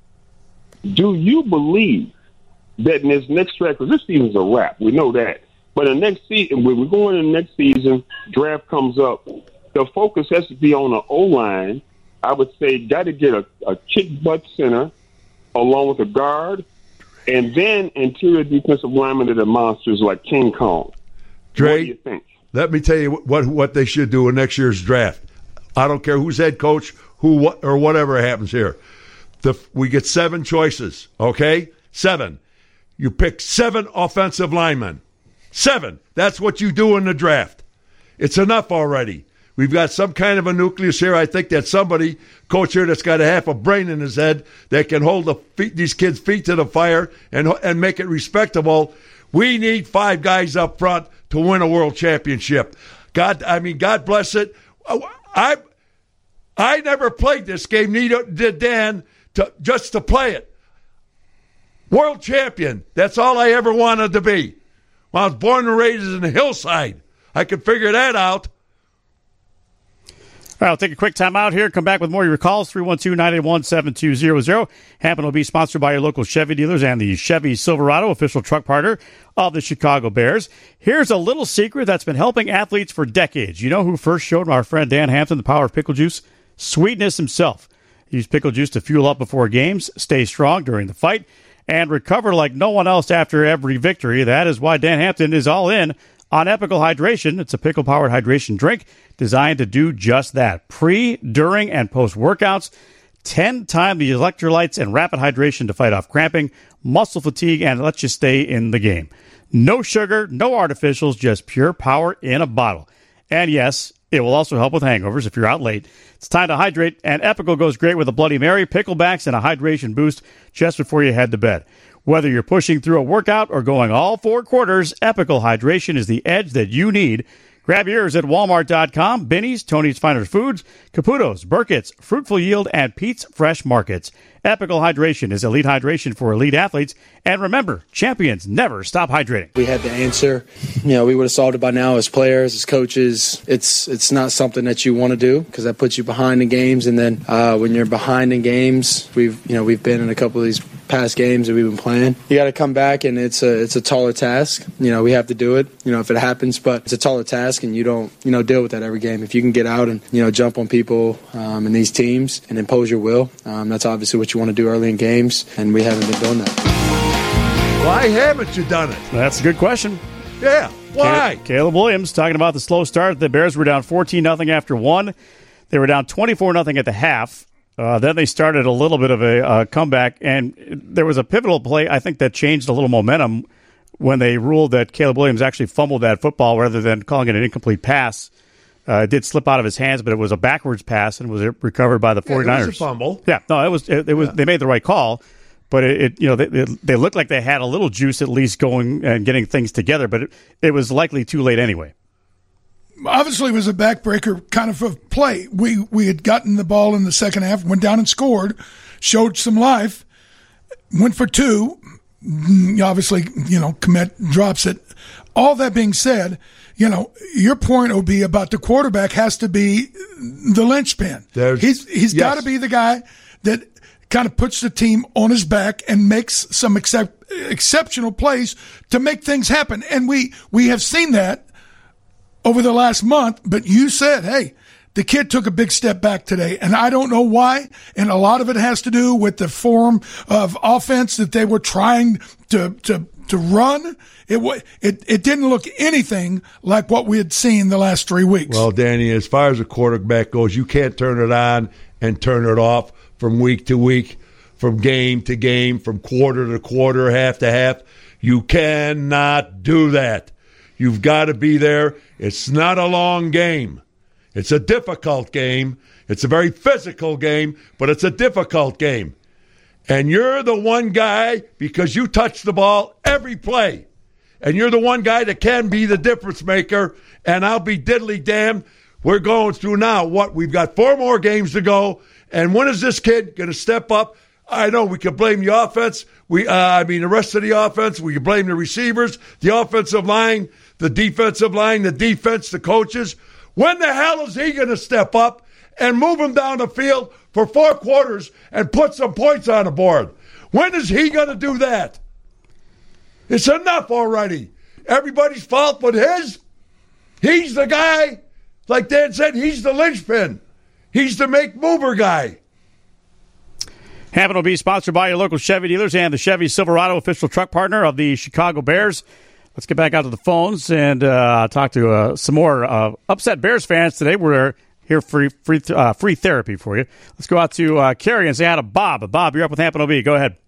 do you believe that in this next draft, because this season's a wrap, we know that, but the next season, when we go into the next season, draft comes up, the focus has to be on the O-line. I would say got to get a kick-butt center along with a guard, and then interior defensive linemen that are monsters like King Kong. Dre, what do you think? Let me tell you what they should do in next year's draft. I don't care who's head coach, or whatever happens here. We get 7 choices, okay? 7. You pick 7 offensive linemen. 7. That's what you do in the draft. It's enough already. We've got some kind of a nucleus here. I think that somebody, coach here, that's got a half a brain in his head that can hold these kids' feet to the fire and make it respectable. We need 5 guys up front to win a world championship. God bless it. I never played this game, neither did Dan, just to play it. World champion. That's all I ever wanted to be. When I was born and raised in the hillside, I could figure that out. All right, I'll take a quick time out here. Come back with more of your calls, 312-981-7200. Hampton will be sponsored by your local Chevy dealers and the Chevy Silverado, official truck partner of the Chicago Bears. Here's a little secret that's been helping athletes for decades. You know who first showed our friend Dan Hampton the power of pickle juice? Sweetness himself. He used pickle juice to fuel up before games, stay strong during the fight, and recover like no one else after every victory. That is why Dan Hampton is all in on Epical Hydration. It's a pickle-powered hydration drink designed to do just that. Pre, during, and post-workouts, 10 times the electrolytes and rapid hydration to fight off cramping, muscle fatigue, and lets you stay in the game. No sugar, no artificials, just pure power in a bottle. And yes, it will also help with hangovers if you're out late. It's time to hydrate, and Epical goes great with a Bloody Mary, picklebacks, and a hydration boost just before you head to bed. Whether you're pushing through a workout or going all 4 quarters, Epical Hydration is the edge that you need. Grab yours at Walmart.com, Binny's, Tony's Finer Foods, Caputo's, Burkett's, Fruitful Yield, and Pete's Fresh Markets. Epical Hydration is elite hydration for elite athletes. And remember, champions never stop hydrating. We had the answer. We would have solved it by now as players, as coaches. It's not something that you want to do because that puts you behind in games. And then when you're behind in games, we've been in a couple of these past games that we've been playing. You got to come back, and it's a taller task. We have to do it. If it happens, but it's a taller task, and you don't deal with that every game. If you can get out and jump on people in these teams and impose your will, that's obviously what you want to do early in games, and we haven't been doing that. Why haven't you done it? That's a good question. Yeah, why? Caleb Williams talking about the slow start. The Bears were down 14-0 after 1. They were down 24-0 at the half. Then they started a little bit of a comeback, and there was a pivotal play, I think, that changed a little momentum when they ruled that Caleb Williams actually fumbled that football rather than calling it an incomplete pass. It did slip out of his hands, but it was a backwards pass and was recovered by the 49ers. It was a fumble. Yeah, no, it was. They made the right call, but they looked like they had a little juice at least going and getting things together, but it was likely too late anyway. Obviously, it was a backbreaker kind of a play. We had gotten the ball in the second half, went down and scored, showed some life, went for 2. Obviously, Kmet drops it. All that being said, your point, OB, about the quarterback has to be the linchpin. He's got to be the guy that kind of puts the team on his back and makes some exceptional plays to make things happen. And we have seen that over the last month, but you said, hey, the kid took a big step back today, and I don't know why, and a lot of it has to do with the form of offense that they were trying to run. It didn't look anything like what we had seen the last 3 weeks. Well, Danny, as far as a quarterback goes, you can't turn it on and turn it off from week to week, from game to game, from quarter to quarter, half to half. You cannot do that. You've got to be there. It's not a long game. It's a difficult game. It's a very physical game, but it's a difficult game. And you're the one guy, because you touch the ball every play, and you're the one guy that can be the difference maker, and I'll be diddly damned. We're going through now we've got 4 more games to go, and when is this kid going to step up? I know we can blame the offense. The rest of the offense. We can blame the receivers, the offensive line, the defensive line, the defense, the coaches. When the hell is he going to step up and move him down the field for 4 quarters and put some points on the board? When is he going to do that? It's enough already. Everybody's fault but his. He's the guy, like Dan said, he's the linchpin. He's the make-mover guy. Hampton will be sponsored by your local Chevy dealers and the Chevy Silverado, official truck partner of the Chicago Bears. Let's get back out to the phones and talk to some more upset Bears fans today. We're here free therapy for you. Let's go out to Carrie and say hi to Bob. Bob, you're up with Hampton OB. Go ahead.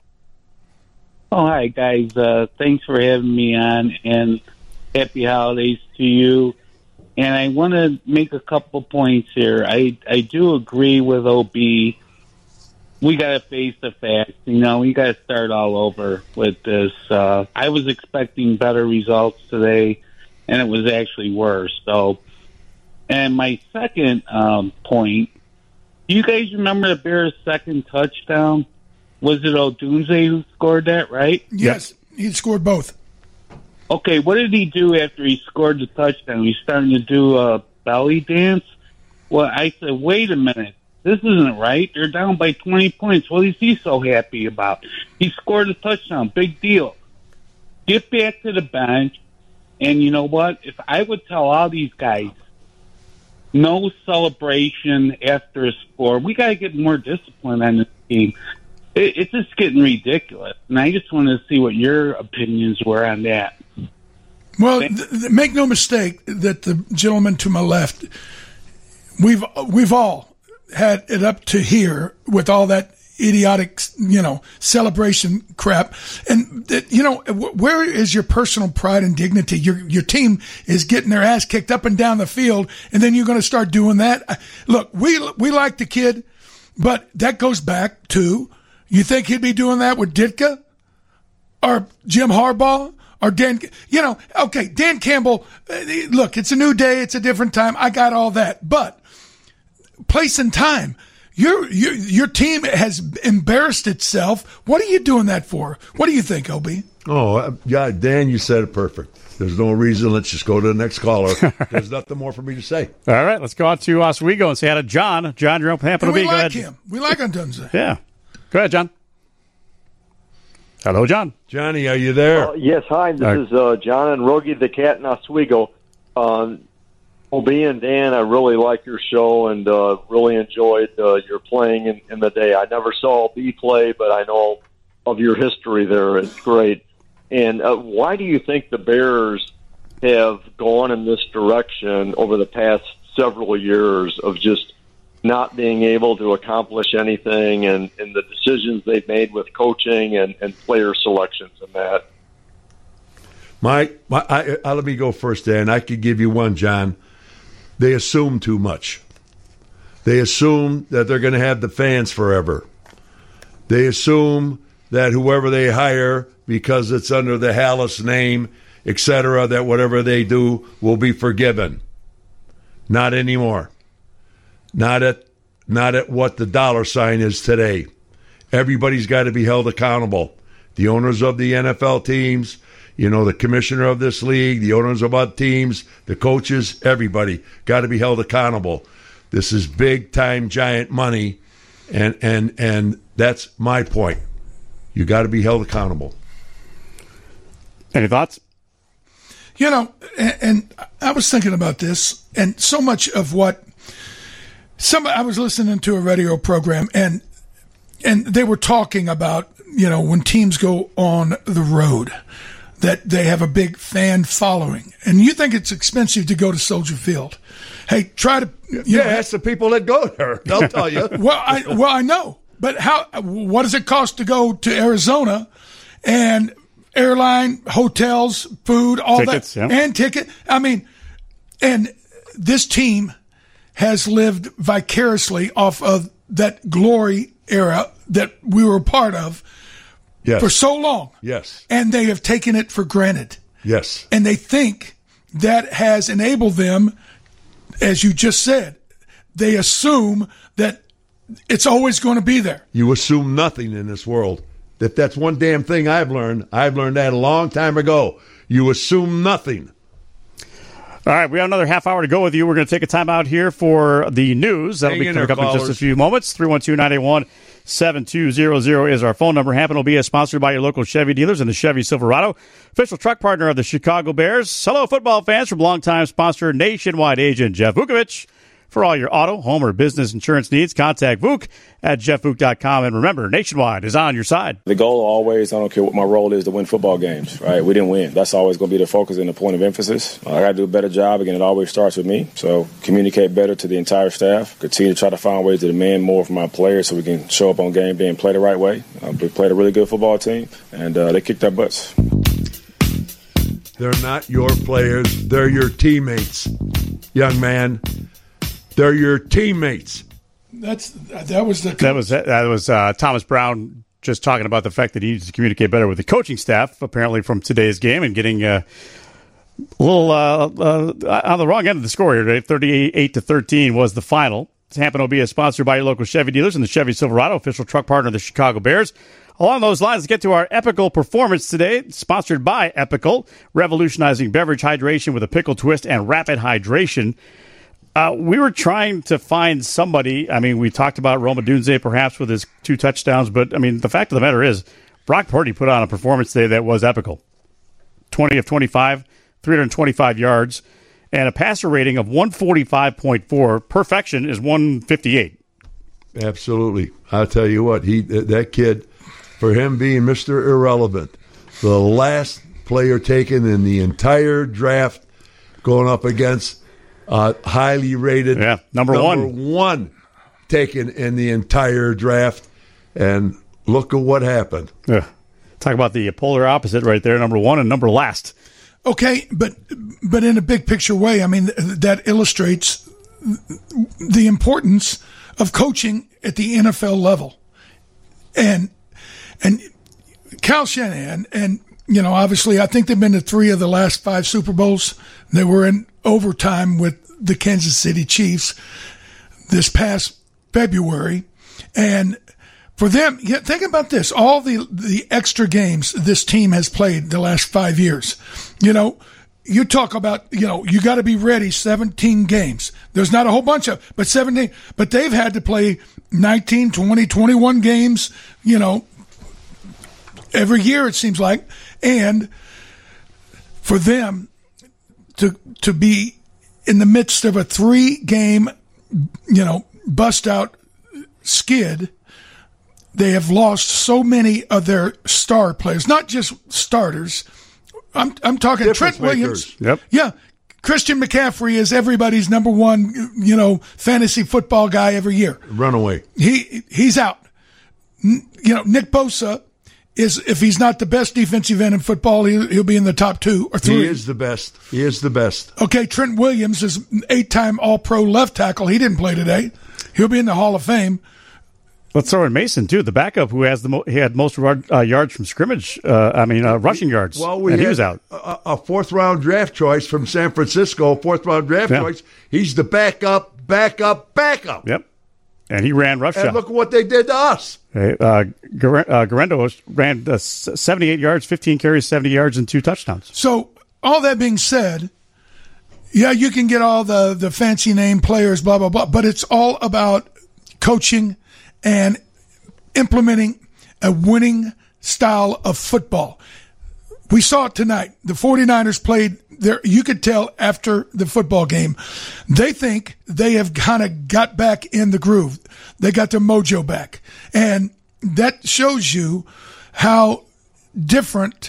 Oh, hi, guys. Thanks for having me on, and happy holidays to you. And I want to make a couple points here. I do agree with OB. We got to face the facts. We got to start all over with this. I was expecting better results today, and it was actually worse. And my second point, do you guys remember the Bears' second touchdown? Was it Odunze who scored that, right? Yes, he scored both. Okay, what did he do after he scored the touchdown? He's starting to do a belly dance? Well, I said, wait a minute. This isn't right. They're down by 20 points. What is he so happy about? He scored a touchdown. Big deal. Get back to the bench. And you know what? If I would tell all these guys, no celebration after a score, we got to get more discipline on this team. It's just getting ridiculous. And I just wanted to see what your opinions were on that. Well, make no mistake that the gentleman to my left, we've all had it up to here with all that idiotic, celebration crap. And, where is your personal pride and dignity? Your team is getting their ass kicked up and down the field, and then you're going to start doing that? Look, we like the kid, but that goes back to, you think he'd be doing that with Ditka or Jim Harbaugh? Or Dan, Dan Campbell, look, it's a new day, it's a different time, I got all that. But place and time, your team has embarrassed itself. What are you doing that for? What do you think, OB? Oh, yeah, Dan, you said it perfect. There's no reason. Let's just go to the next caller. There's nothing more for me to say. All right, let's go out to Oswego and say hi to John. John, you're up Hampton. We like him. We like Odunze. Yeah. Go ahead, John. Hello, John. Johnny, are you there? Yes, hi. This is John and Rogie the Cat in Oswego. OB and Dan, I really like your show and really enjoyed your playing in the day. I never saw OB play, but I know of your history there. It's great. And why do you think the Bears have gone in this direction over the past several years of just not being able to accomplish anything and the decisions they've made with coaching and player selections and that? Let me go first, Dan. I could give you one, John. They assume too much. They assume that they're going to have the fans forever. They assume that whoever they hire, because it's under the Halas name, etc., that whatever they do will be forgiven. Not anymore. Not at what the dollar sign is today. Everybody's got to be held accountable. The owners of the NFL teams, the commissioner of this league, the owners of other teams, the coaches, everybody got to be held accountable. This is big time, giant money, and that's my point. You got to be held accountable. Any thoughts? And I was thinking about this, and so much of what I was listening to a radio program, and they were talking about, when teams go on the road, that they have a big fan following. And you think it's expensive to go to Soldier Field. Hey, try to... ask the people that go there. They'll tell you. I know. But what does it cost to go to Arizona and airline, hotels, food, all tickets, that, yeah. and ticket? I mean, and this team has lived vicariously off of that glory era that we were a part of for so long. Yes. And they have taken it for granted. Yes. And they think that has enabled them, as you just said, they assume that it's always going to be there. You assume nothing in this world. If that's one damn thing I've learned that a long time ago. You assume nothing. All right, we have another half hour to go with you. We're going to take a time out here for the news. That'll be coming up in just a few moments. 312-981-7200 is our phone number. Hampton OB is sponsored by your local Chevy dealers and the Chevy Silverado, official truck partner of the Chicago Bears. Hello, football fans, from longtime sponsor, Nationwide agent Jeff Vukovich. For all your auto, home, or business insurance needs, contact Vuk at jeffvuk.com. And remember, Nationwide is on your side. The goal always, I don't care what my role is, to win football games, right? We didn't win. That's always going to be the focus and the point of emphasis. I got to do a better job. Again, it always starts with me. So communicate better to the entire staff. Continue to try to find ways to demand more from my players so we can show up on game day and play the right way. We played a really good football team, and they kicked our butts. They're not your players. They're your teammates, young man. They're your teammates. That was Thomas Brown just talking about the fact that he needs to communicate better with the coaching staff, apparently, from today's game, and getting a little on the wrong end of the score here today. 38-13 was the final. Hampton OB is sponsored by your local Chevy dealers and the Chevy Silverado, official truck partner of the Chicago Bears. Along those lines, let's get to our Epical performance today, sponsored by Epical, revolutionizing beverage hydration with a pickle twist and rapid hydration. We were trying to find somebody. I mean, we talked about Rome Odunze perhaps with his 2 touchdowns, but, I mean, the fact of the matter is Brock Purdy put on a performance today that was epical. 20 of 25, 325 yards, and a passer rating of 145.4. Perfection is 158. Absolutely. I'll tell you what, that kid, for him being Mr. Irrelevant, the last player taken in the entire draft, going up against highly rated number one taken in the entire draft, and look at what happened. Yeah. Talk about the polar opposite right there, number one and number last. Okay, but in a big picture way, I mean, that illustrates the importance of coaching at the NFL level. And Kyle Shanahan, and, you know, obviously I think they've been to 3 of the last 5 Super Bowls. They were in overtime with the Kansas City Chiefs this past February. And for them, think about this, all the extra games this team has played the last 5 years. You know, you talk about, you know, you got to be ready 17 games. There's not a whole bunch of, but 17. But they've had to play 19, 20, 21 games, you know, every year it seems like. And for them to be in the midst of a 3-game, you know, bust-out skid, they have lost so many of their star players, not just starters. I'm talking Trent Williams. Yep. Yeah. Christian McCaffrey is everybody's number one, you know, fantasy football guy every year. Runaway. He's out. You know, Nick Bosa is, if he's not the best defensive end in football, he'll be in the top 2 or 3. He is the best. Okay, Trent Williams is 8-time All-Pro left tackle. He didn't play today. He'll be in the Hall of Fame. Let's throw in Mason, too, the backup who has he had most yards from scrimmage, rushing yards, well, and he was out. A 4th-round draft choice from San Francisco, 4th-round draft choice. He's the backup. Yep. And he ran roughshod. And look at what they did to us. Garendo ran 78 yards, 15 carries, 70 yards, and 2 touchdowns. So, all that being said, yeah, you can get all the fancy name players, blah, blah, blah, but it's all about coaching and implementing a winning style of football. We saw it tonight. The 49ers played there. You could tell after the football game, they think they have kind of got back in the groove. They got their mojo back. And that shows you how different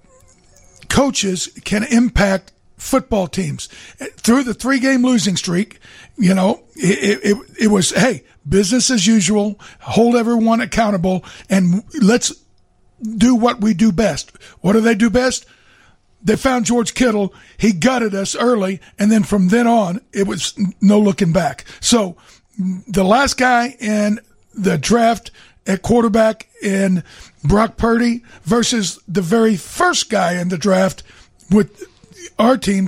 coaches can impact football teams. Through the 3-game losing streak, you know, it was, hey, business as usual, hold everyone accountable, and let's do what we do best. What do they do best? They found George Kittle. He gutted us early, and then from then on, it was no looking back. So the last guy in the draft at quarterback in Brock Purdy versus the very first guy in the draft with our team,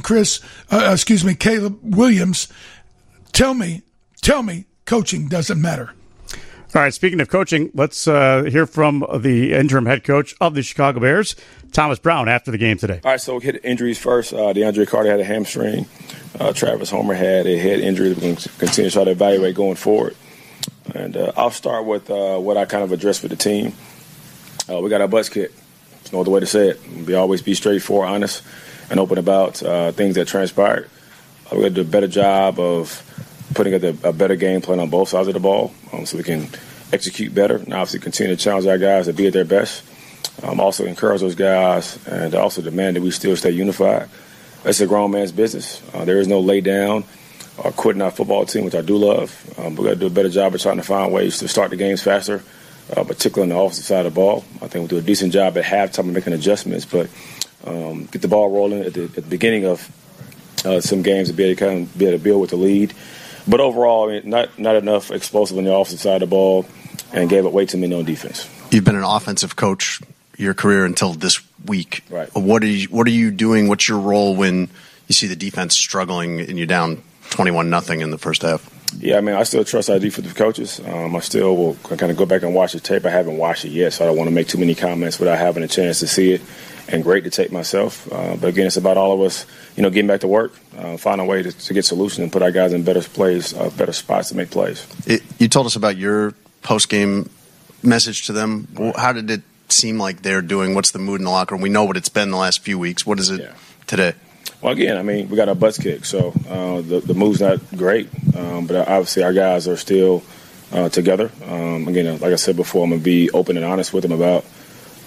Caleb Williams. Tell me, coaching doesn't matter. All right, speaking of coaching, let's hear from the interim head coach of the Chicago Bears, Thomas Brown, after the game today. All right, so we hit injuries first. DeAndre Carter had a hamstring. Travis Homer had a head injury that we're going to continue to try to evaluate going forward. And I'll start with what I kind of addressed with the team. We got our butts kicked. There's no other way to say it. We always be straightforward, honest, and open about things that transpired. We got to do a better job of putting together a better game plan on both sides of the ball so we can execute better and obviously continue to challenge our guys to be at their best. Also encourage those guys and also demand that we still stay unified. It's a grown man's business. There is no lay down or quitting our football team, which I do love. We've got to do a better job of trying to find ways to start the games faster, particularly on the offensive side of the ball. I think we do a decent job at halftime of making adjustments, but get the ball rolling at the beginning of some games to be able to build with the lead. But overall, I mean, not enough explosive on the offensive side of the ball and gave it way too many on defense. You've been an offensive coach your career until this week. Right. What are you doing? What's your role when you see the defense struggling and you're down 21-0 in the first half? Yeah, I mean, I still trust our defensive coaches. I still will kind of go back and watch the tape. I haven't watched it yet, so I don't want to make too many comments without having a chance to see it. And great to take myself. But again, it's about all of us, getting back to work, find a way to get solutions and put our guys in better plays, better spots to make plays. You told us about your post-game message to them. How did it seem like they're doing? What's the mood in the locker room? We know what it's been the last few weeks. What is it today? Well, again, I mean, we got our butts kicked, so the move's not great. But obviously our guys are still together. Again, like I said before, I'm going to be open and honest with them about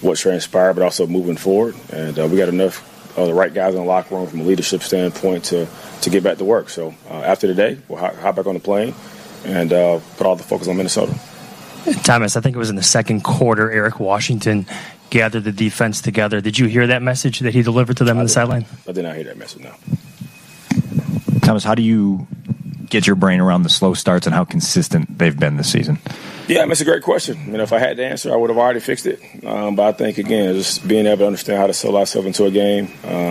what transpired, but also moving forward. And we got enough the right guys in the locker room from a leadership standpoint to get back to work. So after today, we'll hop back on the plane and put all the focus on Minnesota. Thomas, I think it was in the second quarter, Eric Washington gathered the defense together. Did you hear that message that he delivered to them on the sideline? I did not hear that message, no. Thomas, how do you get your brain around the slow starts and how consistent they've been this season? Yeah, I mean, it's a great question. I mean, if I had the answer, I would have already fixed it. But I think, again, just being able to understand how to sell ourselves into a game,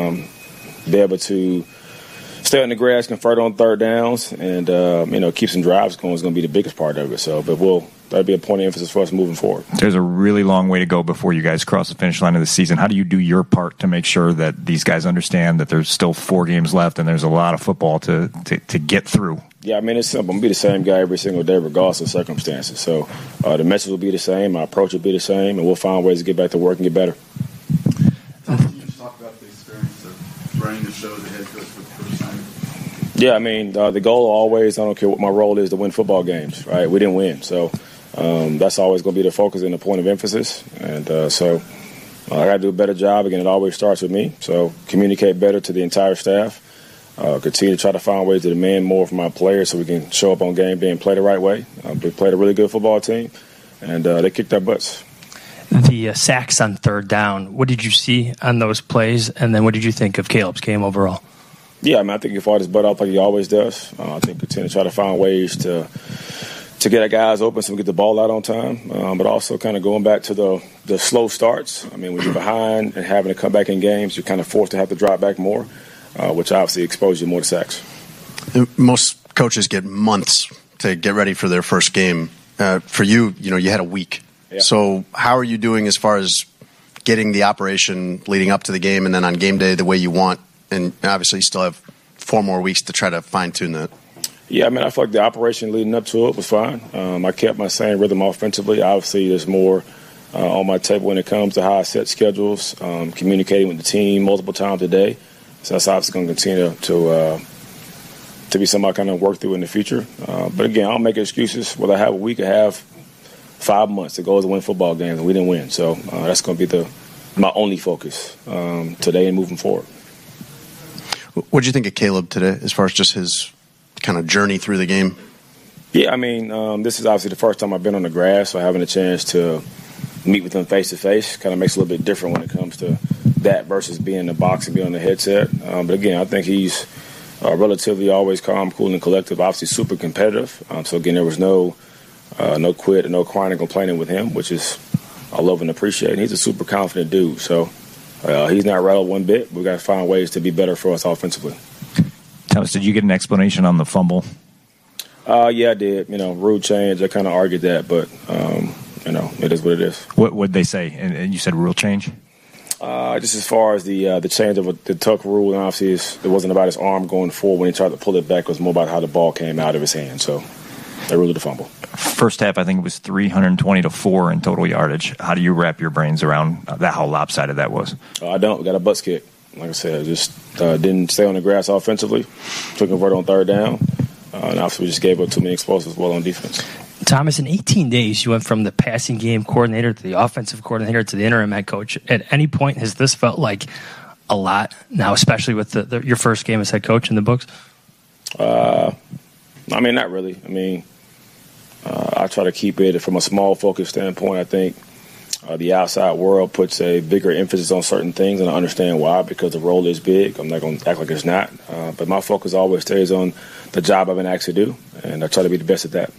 be able to stay on the grass, convert on third downs, and, keep some drives going is going to be the biggest part of it. So, but that'll be a point of emphasis for us moving forward. There's a really long way to go before you guys cross the finish line of the season. How do you do your part to make sure that these guys understand that there's still 4 games left and there's a lot of football to get through? Yeah, I mean, it's simple. I'm going to be the same guy every single day regardless of circumstances. So the message will be the same, my approach will be the same, and we'll find ways to get back to work and get better. Can you just talk about the experience of running the show as a head coach for the first time? Yeah, I mean, the goal always, I don't care what my role is, to win football games, right? We didn't win. So that's always going to be the focus and the point of emphasis. And so I got to do a better job. Again, it always starts with me. So communicate better to the entire staff. Continue to try to find ways to demand more from my players so we can show up on game day and play the right way. We played a really good football team, and they kicked our butts. The sacks on third down, what did you see on those plays? And then what did you think of Caleb's game overall? Yeah, I mean, I think he fought his butt off like he always does. I think continue to try to find ways to get our guys open so we get the ball out on time, but also kind of going back to the slow starts. I mean, when you're behind and having to come back in games, you're kind of forced to have to drop back more, which obviously exposes you more to sacks. Most coaches get months to get ready for their first game. For you, you had a week. Yeah. So how are you doing as far as getting the operation leading up to the game and then on game day the way you want? And obviously you still have 4 more weeks to try to fine-tune that. Yeah, I mean, I feel like the operation leading up to it was fine. I kept my same rhythm offensively. Obviously, there's more on my table when it comes to how I set schedules, communicating with the team multiple times a day. So that's obviously going to continue to be something I kind of work through in the future. But again, I don't make excuses. Whether I have a week or have 5 months, the goal is to win football games, and we didn't win. So that's going to be my only focus today and moving forward. What did you think of Caleb today as far as just his kind of journey through the game? Yeah, I mean, this is obviously the first time I've been on the grass, so having a chance to meet with him face-to-face kind of makes it a little bit different when it comes to that versus being in the box and being on the headset. But again, I think he's relatively always calm, cool, and collective, obviously super competitive. So again, there was no quit or no crying and complaining with him, which is I love and appreciate. And he's a super confident dude, so he's not rattled one bit. We've got to find ways to be better for us offensively. Thomas, did you get an explanation on the fumble? Yeah, I did. Rule change. I kind of argued that, but it is what it is. What would they say? And you said rule change? Just as far as the change of the tuck rule, and obviously it wasn't about his arm going forward when he tried to pull it back. It was more about how the ball came out of his hand. So they ruled it a fumble. First half, I think it was 320-4 in total yardage. How do you wrap your brains around that? How lopsided that was? I don't. We got a butts kick. Like I said, just didn't stay on the grass offensively. Took a convert on third down. And obviously we just gave up too many explosives well on defense. Thomas, in 18 days, you went from the passing game coordinator to the offensive coordinator to the interim head coach. At any point, has this felt like a lot now, especially with your first game as head coach in the books? I mean, not really. I mean, I try to keep it from a small focus standpoint. I think the outside world puts a bigger emphasis on certain things, and I understand why, because the role is big. I'm not going to act like it's not. But my focus always stays on the job I've been asked to do, and I try to be the best at that.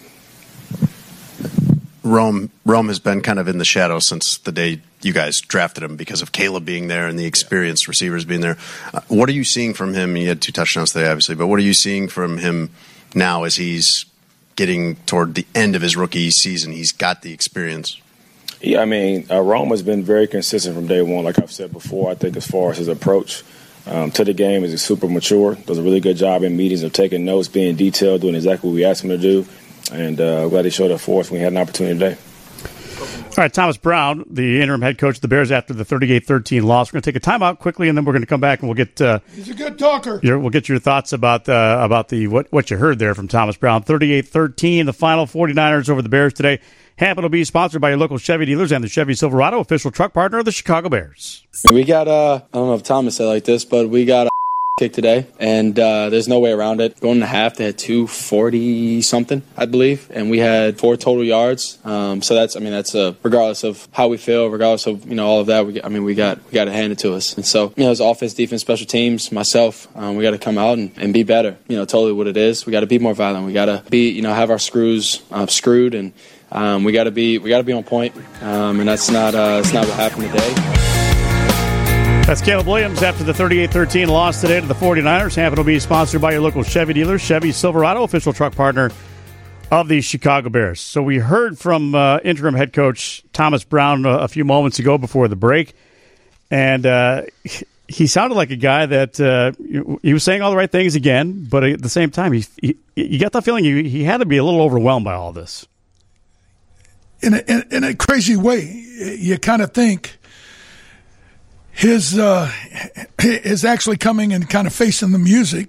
Rome has been kind of in the shadows since the day you guys drafted him because of Caleb being there and the experienced receivers being there. What are you seeing from him? He had 2 touchdowns today, obviously, but what are you seeing from him now as he's getting toward the end of his rookie season? He's got the experience. Yeah, I mean, Rome has been very consistent from day one. Like I've said before, I think as far as his approach to the game is super mature. Does a really good job in meetings of taking notes, being detailed, doing exactly what we asked him to do. And glad he showed up for us when we had an opportunity today. All right, Thomas Brown, the interim head coach of the Bears after the 38-13 loss. We're going to take a timeout quickly, and then we're going to come back and we'll get he's a good talker. We'll get your thoughts about what you heard there from Thomas Brown. 38-13, the final 49ers over the Bears today. Hampton will be sponsored by your local Chevy dealers and the Chevy Silverado, official truck partner of the Chicago Bears. We got I don't know if Thomas said it like this, but we got a kick today, and there's no way around it. Going into half, they had 240-something, I believe, and we had 4 total yards. So that's regardless of how we feel, regardless of all of that. We got it handed to us, and so as offense, defense, special teams, myself, we got to come out and be better. Totally what it is. We got to be more violent. We got to be have our screws screwed, and we got to be on point. And that's not what happened today. That's Caleb Williams after the 38-13 loss today to the 49ers. Hampton will be sponsored by your local Chevy dealers. Chevy Silverado, official truck partner of the Chicago Bears. So we heard from interim head coach Thomas Brown a few moments ago before the break, and he sounded like a guy that he was saying all the right things again, but at the same time, you got the feeling he had to be a little overwhelmed by all this. In a crazy way, you kind of think his actually coming and kind of facing the music,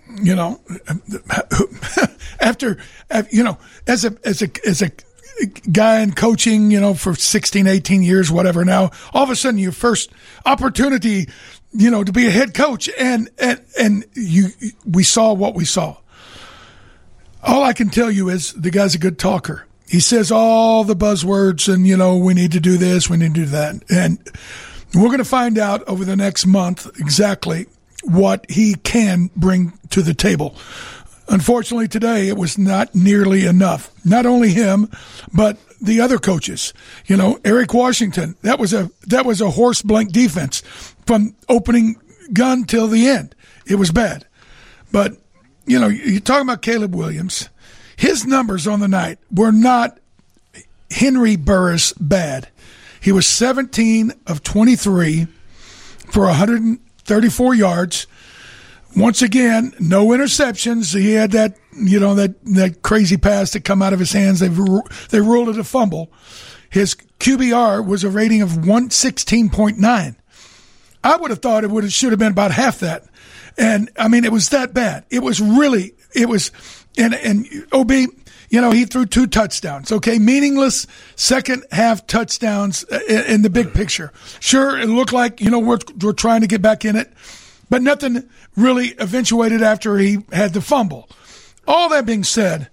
after as a guy in coaching, for 16, 18 years, whatever. Now, all of a sudden, your first opportunity, to be a head coach, and we saw what we saw. All I can tell you is the guy's a good talker. He says all the buzzwords, and we need to do this, we need to do that, and we're going to find out over the next month exactly what he can bring to the table. Unfortunately, today it was not nearly enough. Not only him, but the other coaches. Eric Washington. That was a horse blank defense from opening gun till the end. It was bad. But you're talking about Caleb Williams. His numbers on the night were not Henry Burris bad. He was 17 of 23 for 134 yards. Once again, no interceptions. He had that, that crazy pass that come out of his hands. They ruled it a fumble. His QBR was a rating of 116.9. I would have thought it should have been about half that. And it was that bad. It was, and OB, he threw 2 touchdowns, okay? Meaningless second half touchdowns in the big picture. Sure, it looked like, we're trying to get back in it, but nothing really eventuated after he had the fumble. All that being said,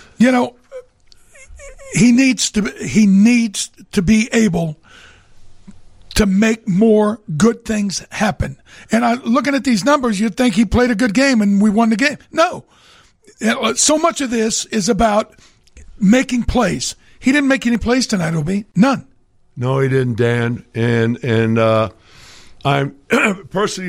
he needs to be able to make more good things happen. And looking at these numbers, you'd think he played a good game and we won the game. No. So much of this is about making plays. He didn't make any plays tonight, OB. None. No, he didn't, Dan. And I'm personally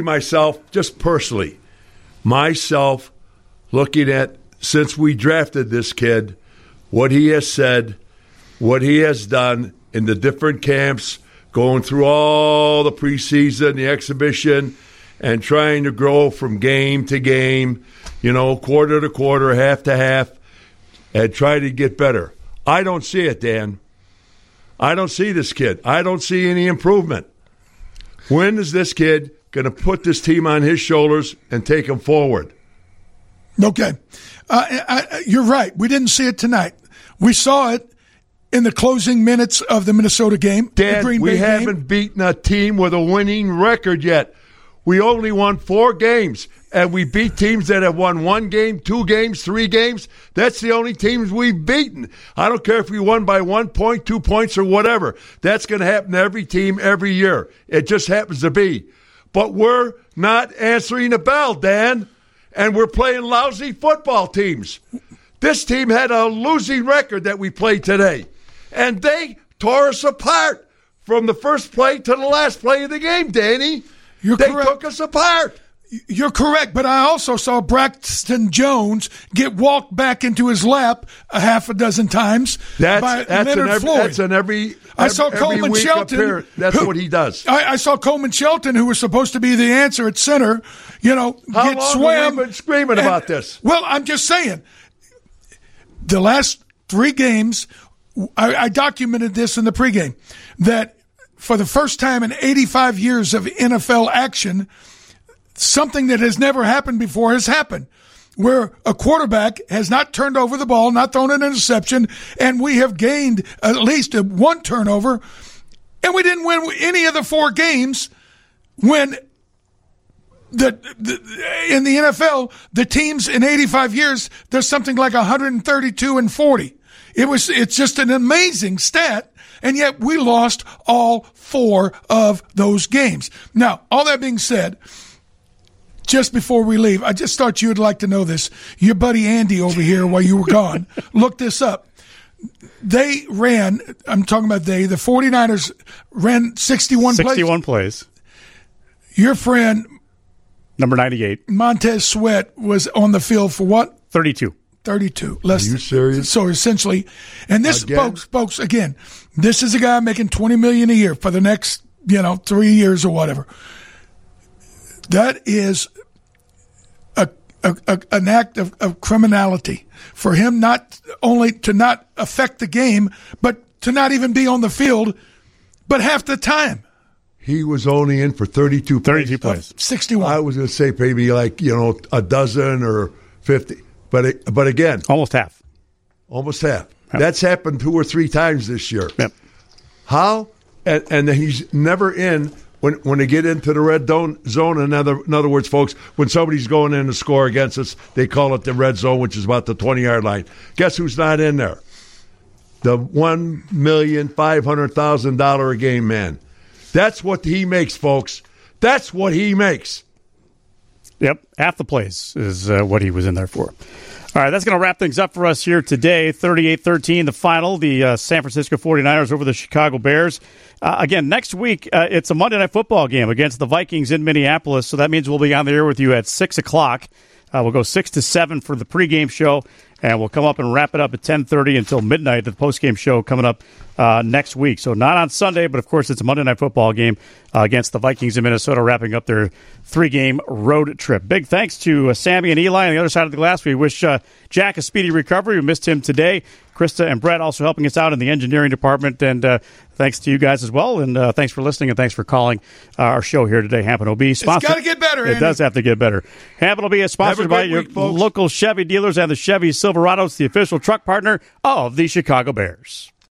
myself, looking at, since we drafted this kid, what he has said, what he has done in the different camps, going through all the preseason, the exhibition, and trying to grow from game to game, quarter to quarter, half to half, and try to get better. I don't see it, Dan. I don't see this kid. I don't see any improvement. When is this kid going to put this team on his shoulders and take them forward? Okay. You're right. We didn't see it tonight. We saw it in the closing minutes of the Minnesota game. Dan, we haven't beaten a team with a winning record yet. We only won 4 games, and we beat teams that have won 1 game, 2 games, 3 games. That's the only teams we've beaten. I don't care if we won by 1 point, 2 points, or whatever. That's going to happen to every team every year. It just happens to be. But we're not answering the bell, Dan, and we're playing lousy football teams. This team had a losing record that we played today, and they tore us apart from the first play to the last play of the game, Danny. They took us apart. You're correct, but I also saw Braxton Jones get walked back into his lap a half a dozen times by Leonard Floyd. That's in every I saw Coleman Shelton. That's what he does. I saw Coleman Shelton, who was supposed to be the answer at center, How long have we been screaming about this? Well, I'm just saying, the last 3 games, I documented this in the pregame, that for the first time in 85 years of NFL action, something that has never happened before has happened, where a quarterback has not turned over the ball, not thrown an interception, and we have gained at least one turnover, and we didn't win any of the 4 games when in the NFL, the teams in 85 years, there's something like 132-40. It's just an amazing stat, and yet we lost all 4 of those games. Now, all that being said, just before we leave, I just thought you would like to know this. Your buddy Andy over here, while you were gone, looked this up. They ran, I'm talking about the 49ers ran 61 plays. 61 plays. Your friend, number 98, Montez Sweat, was on the field for what? 32. 32. Are you serious? So essentially, and this, folks, again, this is a guy making $20 million a year for the next, 3 years or whatever. That is an act of criminality for him, not only to not affect the game, but to not even be on the field, but half the time. He was only in for 32 plays. 61. I was going to say maybe like, a dozen or 50. But again. Almost half. Almost half. Yep. That's happened 2 or 3 times this year. Yep. How? And he's never in when they get into the red zone. In other words, folks, when somebody's going in to score against us, they call it the red zone, which is about the 20-yard line. Guess who's not in there? The $1,500,000 a game man. That's what he makes, folks. That's what he makes. Yep, half the plays is what he was in there for. All right, that's going to wrap things up for us here today. 38-13, the final. The San Francisco 49ers over the Chicago Bears. Again, next week, it's a Monday Night Football game against the Vikings in Minneapolis, so that means we'll be on the air with you at 6 o'clock. We'll go 6 to 7 for the pregame show, and we'll come up and wrap it up at 10:30 until midnight, the postgame show coming up next week. So not on Sunday, but of course it's a Monday Night Football game against the Vikings in Minnesota, wrapping up their 3-game road trip. Big thanks to Sammy and Eli on the other side of the glass. We wish Jack a speedy recovery. We missed him today. Krista and Brett also helping us out in the engineering department, and thanks to you guys as well, and thanks for listening, and thanks for calling our show here today. Hampton OB sponsored. It's got to get better, Andy. It does have to get better. Hampton OB is sponsored by your local Chevy dealers and the Chevy Silverado. It's the official truck partner of the Chicago Bears.